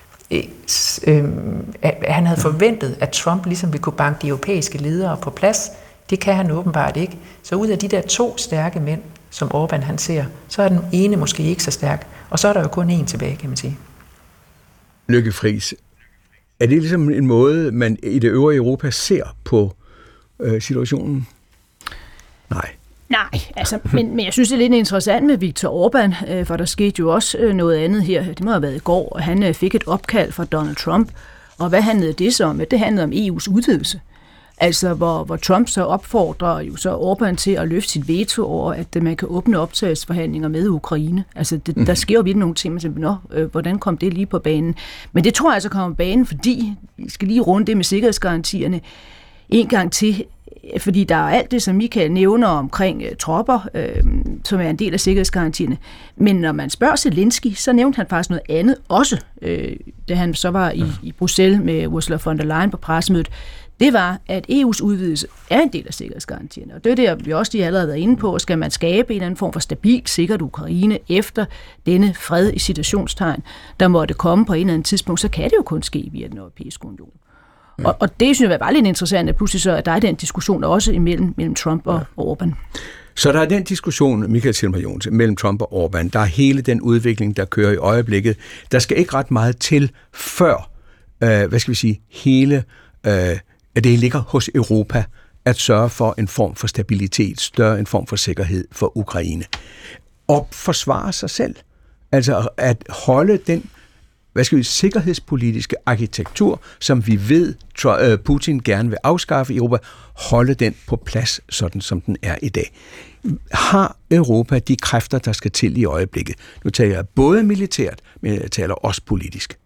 Øh, han havde forventet, at Trump ligesom ville kunne banke de europæiske ledere på plads. Det kan han åbenbart ikke. Så ud af de der to stærke mænd, som Orbán han ser, så er den ene måske ikke så stærk. Og så er der jo kun én tilbage, kan man sige. Lykke Friis, er det ligesom en måde, man i det øvrige Europa ser på øh, situationen? Nej. Nej, altså, men, men jeg synes, det er lidt interessant med Viktor Orbán, øh, for der skete jo også øh, noget andet her. Det må have været i går, og han øh, fik et opkald fra Donald Trump. Og hvad handlede det så om? Det handlede om E U's udvidelse. Altså, hvor, hvor Trump så opfordrer jo så Orbán til at løfte sit veto over, at man kan åbne optagelsesforhandlinger med Ukraine. Altså, det, der sker jo virkelig nogle ting, man siger, nå, øh, hvordan kom det lige på banen? Men det tror jeg altså kommer på banen, fordi vi skal lige runde det med sikkerhedsgarantierne en gang til, fordi der er alt det, som Michael nævner omkring uh, tropper, øh, som er en del af sikkerhedsgarantierne. Men når man spørger Zelensky, så nævnte han faktisk noget andet også, øh, da han så var i, i Bruxelles med Ursula von der Leyen på pressemødet. Det var, at E U's udvidelse er en del af sikkerhedsgarantierne. Og det er det, vi også lige allerede været inde på. Skal man skabe en eller anden form for stabilt, sikkert Ukraine efter denne fred i citationstegn, der måtte komme på en eller anden tidspunkt, så kan det jo kun ske via den europæiske union. Ja. Og, og det synes jeg var lidt interessant, at pludselig så at der er den diskussion også imellem mellem Trump og, ja. og Orbán. Så der er den diskussion, Michael Shelmer-Johnsen, mellem Trump og Orbán. Der er hele den udvikling, der kører i øjeblikket. Der skal ikke ret meget til, før, øh, hvad skal vi sige, hele, øh, at det ligger hos Europa, at sørge for en form for stabilitet, større en form for sikkerhed for Ukraine. Og forsvare sig selv. Altså at holde den hvad skal vi, sikkerhedspolitiske arkitektur, som vi ved, Putin gerne vil afskaffe i Europa, holde den på plads, sådan som den er i dag. Har Europa de kræfter, der skal til i øjeblikket? Nu taler jeg både militært, men jeg taler også politisk.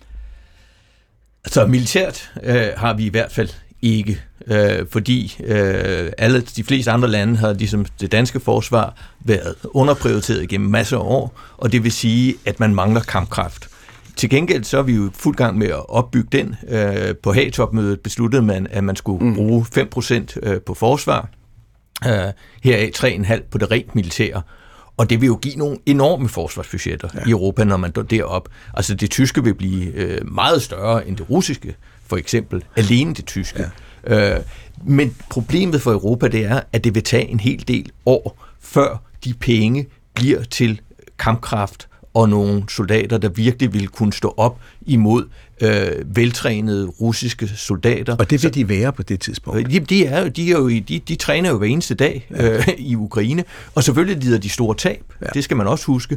Altså militært øh, har vi i hvert fald ikke, øh, fordi øh, alle de fleste andre lande har ligesom det danske forsvar været underprioriteret gennem masser af år, og det vil sige, at man mangler kampkraft. Til gengæld så er vi jo fuld gang med at opbygge den. Øh, på Haag-topmødet besluttede man, at man skulle mm. bruge fem procent øh, på forsvar, øh, heraf tre komma fem på det rent militære. Og det vil jo give nogle enorme forsvarsbudgetter ja. i Europa, når man går derop. Altså det tyske vil blive øh, meget større end det russiske, for eksempel. Alene det tyske. Ja. Øh, men problemet for Europa, det er, at det vil tage en hel del år, før de penge bliver til kampkraft og nogle soldater, der virkelig vil kunne stå op imod øh, veltrænede russiske soldater. Og det vil de være på det tidspunkt? De, de, er, de, er jo, de, de træner jo hver eneste dag ja. øh, i Ukraine, og selvfølgelig lider de store tab. Ja. Det skal man også huske.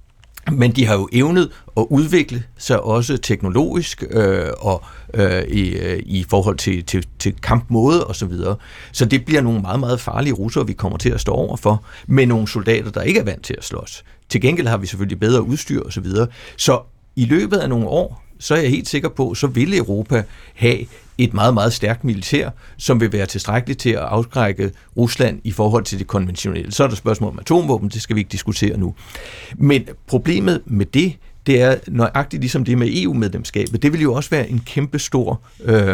Men de har jo evnet at udvikle sig også teknologisk øh, og øh, i, øh, i forhold til, til, til kampmåde og så videre. Så det bliver nogle meget, meget farlige russere, vi kommer til at stå over for, med nogle soldater, der ikke er vant til at slås. Til gengæld har vi selvfølgelig bedre udstyr og så videre. Så i løbet af nogle år, så er jeg helt sikker på, så vil Europa have et meget, meget stærkt militær, som vil være tilstrækkeligt til at afskrække Rusland i forhold til det konventionelle. Så er der spørgsmål om atomvåben, det skal vi ikke diskutere nu. Men problemet med det, det er nøjagtigt ligesom det med E U-medlemskabet. Det vil jo også være en kæmpe stor øh,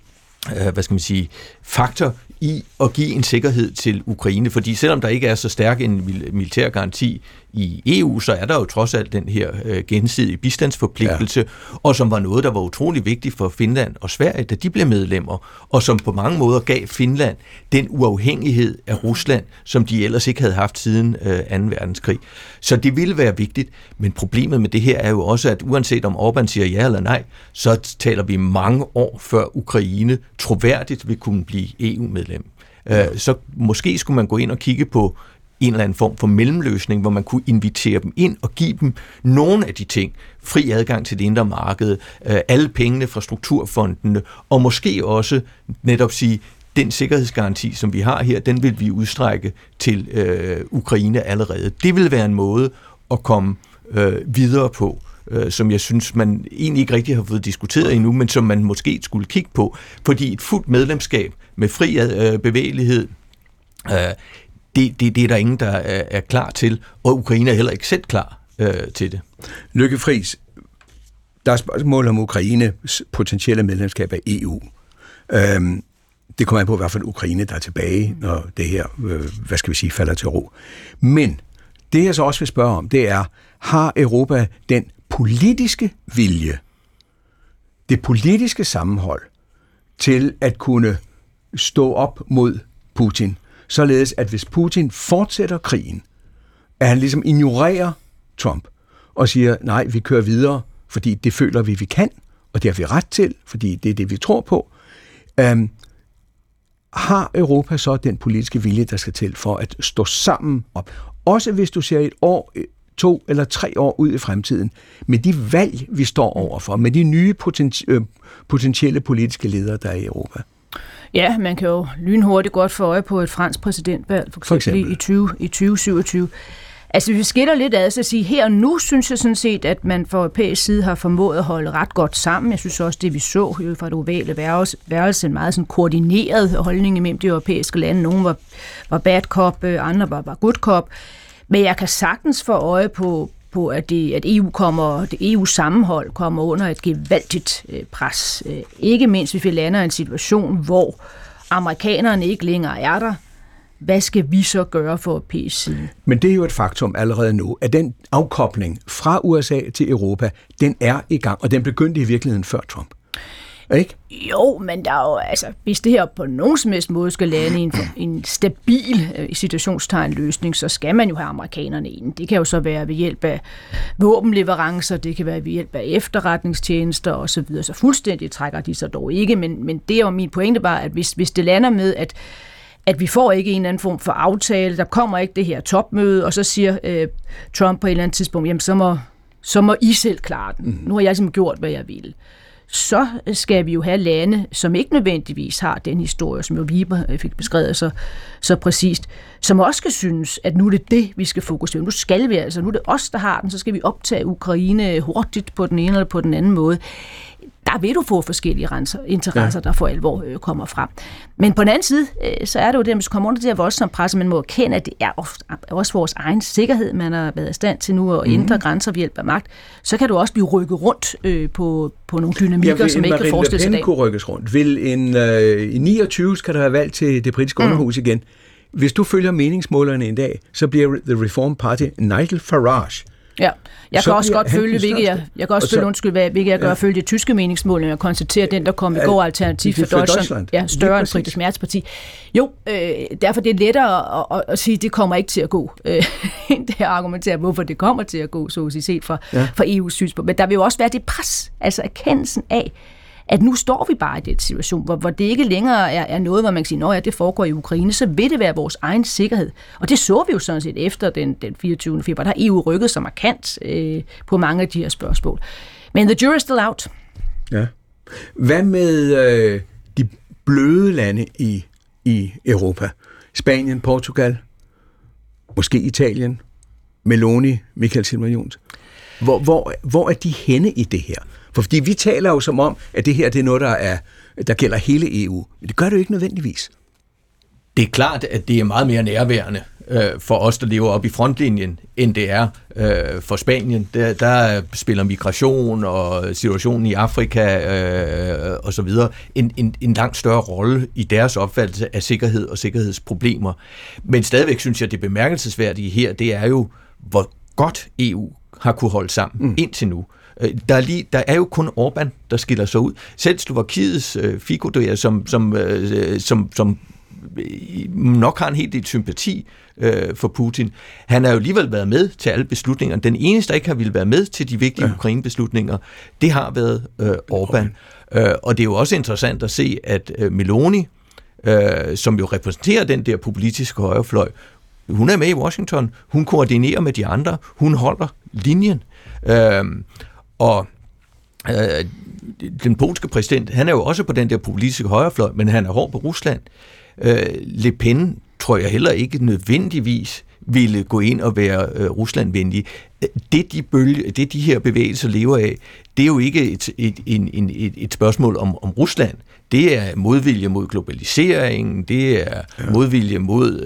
øh, hvad skal man sige, faktor i at give en sikkerhed til Ukraine, fordi selvom der ikke er så stærk en militær garanti i E U, så er der jo trods alt den her øh, gensidige bistandsforpligtelse, ja. og som var noget, der var utrolig vigtigt for Finland og Sverige, da de blev medlemmer, og som på mange måder gav Finland den uafhængighed af Rusland, som de ellers ikke havde haft siden øh, anden verdenskrig. Så det ville være vigtigt, men problemet med det her er jo også, at uanset om Orbán siger ja eller nej, så taler vi mange år før Ukraine troværdigt vil kunne blive E U-medlem. Ja. Øh, så måske skulle man gå ind og kigge på en eller anden form for mellemløsning, hvor man kunne invitere dem ind og give dem nogle af de ting. Fri adgang til det indre marked, alle pengene fra strukturfondene, og måske også netop sige, den sikkerhedsgaranti, som vi har her, den vil vi udstrække til øh, Ukraine allerede. Det vil være en måde at komme øh, videre på, øh, som jeg synes, man egentlig ikke rigtig har fået diskuteret endnu, men som man måske skulle kigge på, fordi et fuldt medlemskab med fri øh, bevægelighed, øh, Det, det, det er der ingen, der er, er klar til, og Ukraine er heller ikke selv klar øh, til det. Lykke Friis, der er spørgsmål om Ukraines potentielle medlemskab af E U. Øhm, det kommer an på, i hvert fald Ukraine, der er tilbage, når det her, øh, hvad skal vi sige, falder til ro. Men det, jeg så også vil spørge om, det er, har Europa den politiske vilje, det politiske sammenhold, til at kunne stå op mod Putin, således at hvis Putin fortsætter krigen, at han ligesom ignorerer Trump og siger, nej, vi kører videre fordi det føler vi, vi kan, og det har vi ret til, fordi det er det, vi tror på. Um, har Europa så den politiske vilje, der skal til for at stå sammen op? Også hvis du ser et år, to eller tre år ud i fremtiden, med de valg, vi står overfor, med de nye poten- øh, potentielle politiske ledere, der er i Europa. Ja, man kan jo lynhurtigt godt få øje på et fransk præsidentvalg, for eksempel, for eksempel. I, tyve, i tyve syvogtyve. Altså, vi skiller lidt ad, så at sige, her og nu synes jeg sådan set, at man fra europæisk side har formået at holde ret godt sammen. Jeg synes også, det vi så jo fra det ovale værelse, en meget sådan koordineret holdning imellem de europæiske lande. Nogle var, var bad cop, andre var, var good cop. Men jeg kan sagtens få øje på, på at, det, at E U kommer, det E U-sammenhold kommer under et gevaldigt øh, pres. Øh, ikke mindst, hvis vi lander i en situation, hvor amerikanerne ikke længere er der. Hvad skal vi så gøre for europæisk side? Men det er jo et faktum allerede nu, at den afkobling fra U S A til Europa, den er i gang, og den begyndte i virkeligheden før Trump. Ikke? Jo, men der er jo, altså, hvis det her på nogen som helst måde skal lande i en, en stabil øh, situationstegn løsning, så skal man jo have amerikanerne ind. Det kan jo så være ved hjælp af våbenleverancer, det kan være ved hjælp af efterretningstjenester osv. Så, så fuldstændig trækker de sig dog ikke, men, men det er jo min pointe bare, at hvis, hvis det lander med, at at vi får ikke en eller anden form for aftale, der kommer ikke det her topmøde, og så siger øh, Trump på et eller andet tidspunkt, jamen så må, så må I selv klare den. Mm. Nu har jeg simpelthen gjort, hvad jeg ville. Så skal vi jo have lande, som ikke nødvendigvis har den historie, som jo Viber fik beskrevet så, så præcist, som også skal synes, at nu er det det, vi skal fokusere. Nu skal vi altså, nu er det os, der har den, så skal vi optage Ukraine hurtigt på den ene eller på den anden måde. Der vil du få forskellige interesser, ja. Der for alvor øh, kommer frem. Men på den anden side, øh, så er det jo det, at man kommer under det her voldsomme pres, man må erkende, at det er også vores egen sikkerhed, man har været i stand til nu at ændre mm. grænser ved hjælp af magt. Så kan du også blive rykket rundt øh, på, på nogle dynamikker, ja, som ikke kan forestille sig i dag. Kunne rykkes rundt. Vil en, øh, i niogtyve skal der have valgt til det britiske mm. underhus igen. Hvis du følger meningsmålerne en dag, så bliver The Reform Party Nigel Farage. Ja, jeg kan også godt følge, hvilket jeg, jeg kan også følge, undskyld, hvilket jeg gør, ja. følge de tyske meningsmålinger og konstatere, den der kom i går alternativ for Deutschland, Deutschland. Ja, større end Friedrich Merz parti. Jo, øh, derfor det er lettere at, at, at sige, at det kommer ikke til at gå, øh, end det at argumentere, hvorfor det kommer til at gå, så at sige, set fra, ja. fra E U's synspunkt. Men der vil jo også være det pres, altså erkendelsen af, at nu står vi bare i den situation, hvor, hvor det ikke længere er, er noget, hvor man kan sige, at ja, det foregår i Ukraine, så vil det være vores egen sikkerhed. Og det så vi jo sådan set efter den, den fireogtyvende februar. Der har E U rykket sig markant øh, på mange af de her spørgsmål. Men the jury's still out. Ja. Hvad med øh, de bløde lande i, i Europa? Spanien, Portugal, måske Italien, Meloni, Michael Silmer-Jones. Hvor, hvor, hvor er de henne i det her? For fordi vi taler jo som om, at det her det er noget, der, er, der gælder hele E U. Men det gør det jo ikke nødvendigvis. Det er klart, at det er meget mere nærværende øh, for os, der lever op i frontlinjen, end det er øh, for Spanien. Der, der spiller migration og situationen i Afrika øh, og så videre en, en, en langt større rolle i deres opfattelse af sikkerhed og sikkerhedsproblemer. Men stadigvæk synes jeg, det bemærkelsesværdige her, det er jo, hvor godt E U har kunne holde sammen mm. indtil nu. Der er, lige, der er jo kun Orbán, der skiller sig ud. Selv Slovakiets øh, Fico, der, som, som, øh, som, som nok har en helt del sympati øh, for Putin. Han har jo alligevel været med til alle beslutninger. Den eneste, der ikke har ville være med til de vigtige ja. Ukraine-beslutninger, det har været øh, Orbán. Øh, og det er jo også interessant at se, at øh, Meloni, øh, som jo repræsenterer den der politiske højrefløj, hun er med i Washington, hun koordinerer med de andre, hun holder linjen. Øh, Og øh, den polske præsident, han er jo også på den der politiske højrefløj, men han er hård på Rusland. Øh, Le Pen tror jeg heller ikke nødvendigvis ville gå ind og være øh, Ruslandvenlig. Det de, bølge, det, de her bevægelser lever af, det er jo ikke et, et, en, et, et spørgsmål om, om Rusland. Det er modvilje mod globaliseringen, det er ja. modvilje mod,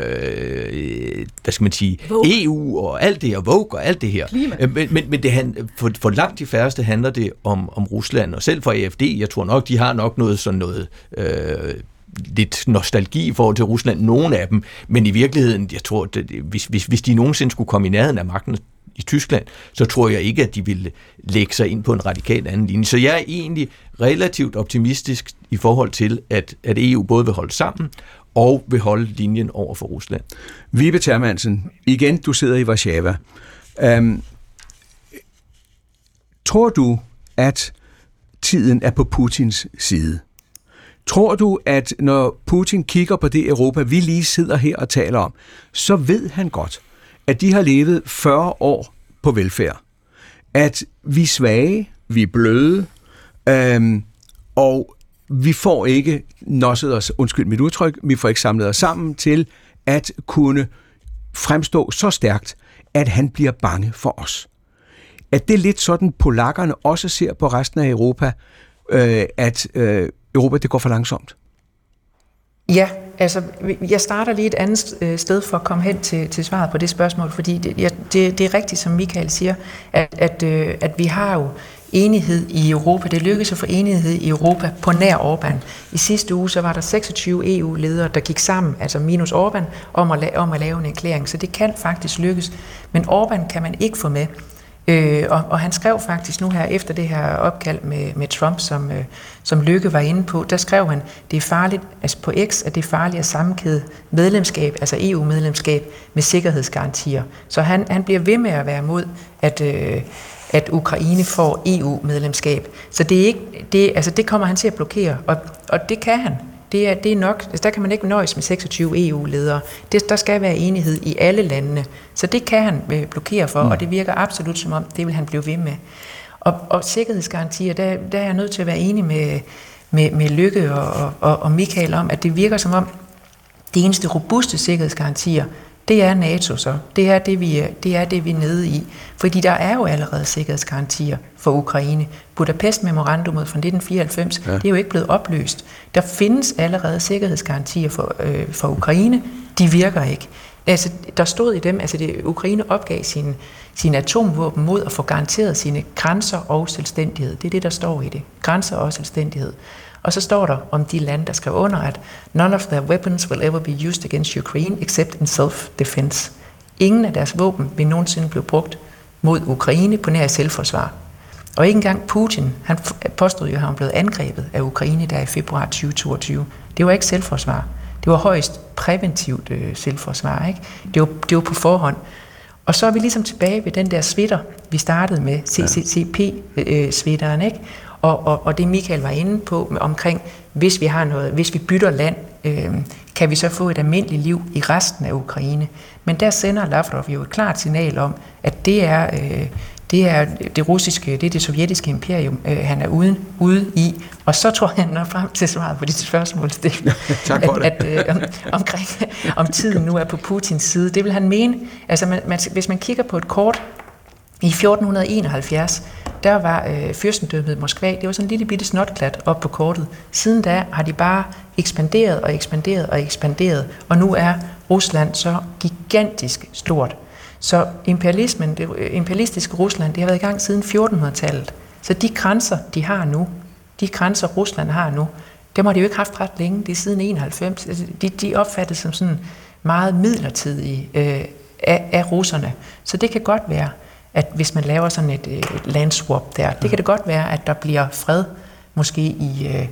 øh, hvad skal man sige, Vogue. E U og alt det her, Vogue og alt det her. Men, men, men det, for, for langt de færreste handler det om, om Rusland, og selv for A F D, jeg tror nok, de har nok noget sådan noget... Øh, lidt nostalgi i forhold til Rusland, nogle af dem, men i virkeligheden, jeg tror, at hvis, hvis, hvis de nogensinde skulle komme i nærheden af magten i Tyskland, så tror jeg ikke, at de ville lægge sig ind på en radikal anden linje. Så jeg er egentlig relativt optimistisk i forhold til, at, at E U både vil holde sammen og vil holde linjen over for Rusland. Vibe Termansen, igen, du sidder i Warszawa. Um, tror du, at tiden er på Putins side? Tror du, at når Putin kigger på det Europa, vi lige sidder her og taler om, så ved han godt, at de har levet fyrre år på velfærd. At vi er svage, vi er bløde, øhm, og vi får ikke nosset os, undskyld mit udtryk, vi får ikke samlet os sammen til at kunne fremstå så stærkt, at han bliver bange for os. At det er lidt sådan, polakkerne også ser på resten af Europa, øh, at øh, Europa, det går for langsomt. Ja, altså jeg starter lige et andet sted for at komme hen til, til svaret på det spørgsmål, fordi det, ja, det, det er rigtigt, som Michael siger, at, at, at vi har jo enighed i Europa. Det lykkedes at få enighed i Europa på nær Orbán. I sidste uge så var der seksogtyve E U-ledere, der gik sammen, altså minus Orbán, om at, om at lave en erklæring. Så det kan faktisk lykkes. Men Orbán kan man ikke få med. Øh, og, og han skrev faktisk nu her, efter det her opkald med, med Trump, som, øh, som Løkke var inde på, der skrev han, det er farligt, altså på X, at det er farligt at sammenkæde medlemskab, altså E U-medlemskab, med sikkerhedsgarantier. Så han, han bliver ved med at være imod, at, øh, at Ukraine får E U-medlemskab. Så det, er ikke, det, altså det kommer han til at blokere, og, og det kan han. Det er, det er nok, altså der kan man ikke nøjes med seksogtyve E U-ledere. Det, der skal være enighed i alle landene. Så det kan han blokere for, mm. og det virker absolut som om, det vil han blive ved med. Og, og sikkerhedsgarantier, der, der er jeg nødt til at være enig med, med, med Løkke og, og, og Michael om, at det virker som om, de eneste robuste sikkerhedsgarantier, det er NATO så. Det er det, vi er, det er det, vi er nede i. Fordi der er jo allerede sikkerhedsgarantier for Ukraine. Budapest-memorandummet fra nitten fireoghalvfems, ja. Det er jo ikke blevet opløst. Der findes allerede sikkerhedsgarantier for, øh, for Ukraine. De virker ikke. Altså, der stod i dem, altså det, Ukraine opgav sine, sine atomvåben mod at få garanteret sine grænser og selvstændighed. Det er det, der står i det. Grænser og selvstændighed. Og så står der om de lande, der skrev under, at none of their weapons will ever be used against Ukraine except in self-defense. Ingen af deres våben vil nogensinde blive brugt mod Ukraine på nær selvforsvar. Og ikke engang Putin, han påstod jo, at han blev angrebet af Ukraine der i februar tyve toogtyve. Det var ikke selvforsvar. Det var højst præventivt øh, selvforsvar. Ikke? Det, var, det var på forhånd. Og så er vi ligesom tilbage ved den der sweater, vi startede med, C C C P-sweateren, ikke? Og, og, og det Michael var inde på omkring, hvis vi har noget, hvis vi bytter land, øh, kan vi så få et almindeligt liv i resten af Ukraine. Men der sender Lavrov jo et klart signal om, at det er øh, det er det russiske, det er det sovjetiske imperium, øh, han er ude, ude i. Og så tror jeg, han når frem til svaret på dit spørgsmål, Steffen, tak for at, at øh, om, omkring, om tiden nu er på Putins side. Det vil han mene. Altså, man, man, hvis man kigger på et kort i fjorten enoghalvfjerds, der var øh, fyrstendømmet Moskva, det var sådan en lille bitte snotklat op på kortet. Siden da har de bare ekspanderet og ekspanderet og ekspanderet, og nu er Rusland så gigantisk stort. Så imperialismen, det imperialistiske Rusland, det har været i gang siden fjortenhundredetallet. Så de grænser, de har nu, de grænser Rusland har nu, dem har de jo ikke haft ret længe, det er siden enoghalvfems. Altså, de, de opfattes som sådan meget midlertidige øh, af, af russerne. Så det kan godt være, at hvis man laver sådan et, et landswap der, det kan det godt være, at der bliver fred, måske i, øh,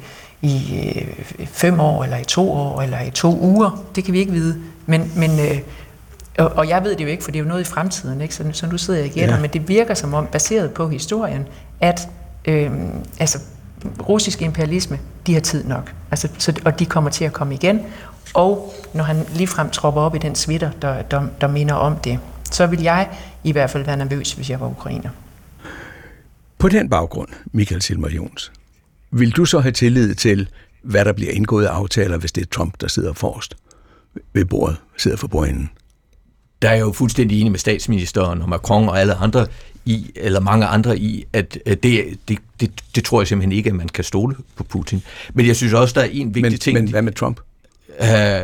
i øh, fem år, eller i to år, eller i to uger. Det kan vi ikke vide. Men, men, øh, og, og jeg ved det jo ikke, for det er jo noget i fremtiden, ikke? Så, så nu sidder jeg igen, ja. Men det virker som om, baseret på historien, at øh, altså, russisk imperialisme, de har tid nok. Altså, så, og de kommer til at komme igen. Og når han ligefrem tropper op i den sweater, der, der, der minder om det, så vil jeg i hvert fald være nervøs, hvis jeg var ukrainer. På den baggrund, Michael Silmer-Jones, vil du så have tillid til, hvad der bliver indgået af aftaler, hvis det er Trump, der sidder forrest ved bordet, sidder for bordenden? Der er jo fuldstændig enig med statsministeren og Macron og alle andre i, eller mange andre i, at det, det, det, det tror jeg simpelthen ikke, at man kan stole på Putin. Men jeg synes også, der er en vigtig men, ting. Men hvad med Trump? Uh,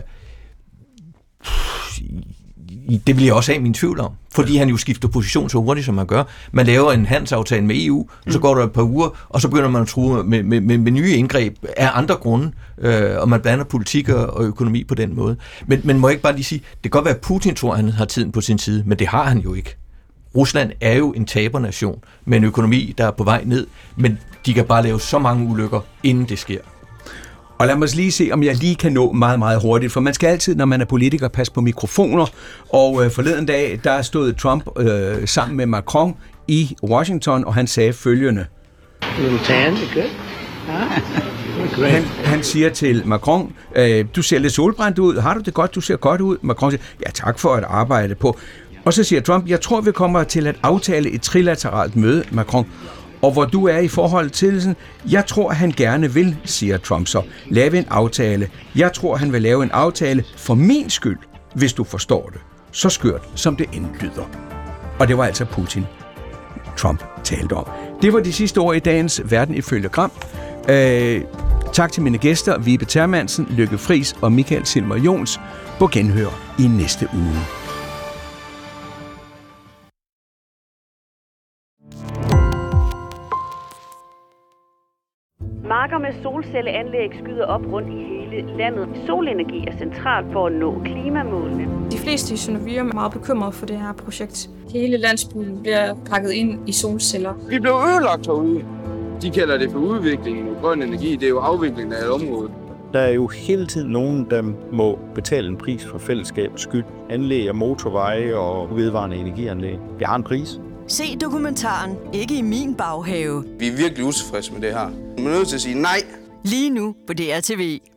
Det vil jeg også have min tvivl om, fordi han jo skifter position så hurtigt, som man gør. Man laver en handelsaftale med E U, og så går der et par uger, og så begynder man at true med, med, med, med nye indgreb af andre grunde, øh, og man blander politik og økonomi på den måde. Men, men må jeg ikke bare lige sige, det kan godt være, at Putin tror, at han har tiden på sin side, men det har han jo ikke. Rusland er jo en tabernation med en økonomi, der er på vej ned, men de kan bare lave så mange ulykker, inden det sker. Og lad mig lige se, om jeg lige kan nå meget, meget hurtigt, for man skal altid, når man er politiker, passe på mikrofoner, og øh, forleden dag, der stod Trump øh, sammen med Macron i Washington, og han sagde følgende. Little tan, good. Han, han siger til Macron, øh, du ser lidt solbrændt ud, har du det godt, du ser godt ud? Macron siger, ja tak for at arbejde på. Og så siger Trump, jeg tror, vi kommer til at aftale et trilateralt møde, Macron. Og hvor du er i forhold til sådan, jeg tror, han gerne vil, siger Trump så, lave en aftale. Jeg tror, han vil lave en aftale for min skyld, hvis du forstår det. Så skørt, som det indlyder. Og det var altså Putin, Trump talte om. Det var de sidste ord i dagens Verden ifølge Gram. Øh, tak til mine gæster, Vibe Termansen, Lykke Friis og Michael Silmer Jons. På genhør i næste uge. Marker med solcelleanlæg skyder op rundt i hele landet. Solenergi er centralt for at nå klimamålene. De fleste i Søndervige er meget bekymrede for det her projekt. Hele landsbyen bliver pakket ind i solceller. Vi blev ødelagt herude. De kalder det for udviklingen af grøn energi. Det er jo afviklingen af et område. Der er jo hele tiden nogen, der må betale en pris for fællesskabets skyld. Anlæg af motorveje og vedvarende energianlæg. Det har en pris. Se dokumentaren Ikke i min baghave. Vi er virkelig utilfredse med det her. Man er nødt til at sige nej. Lige nu på D R T V.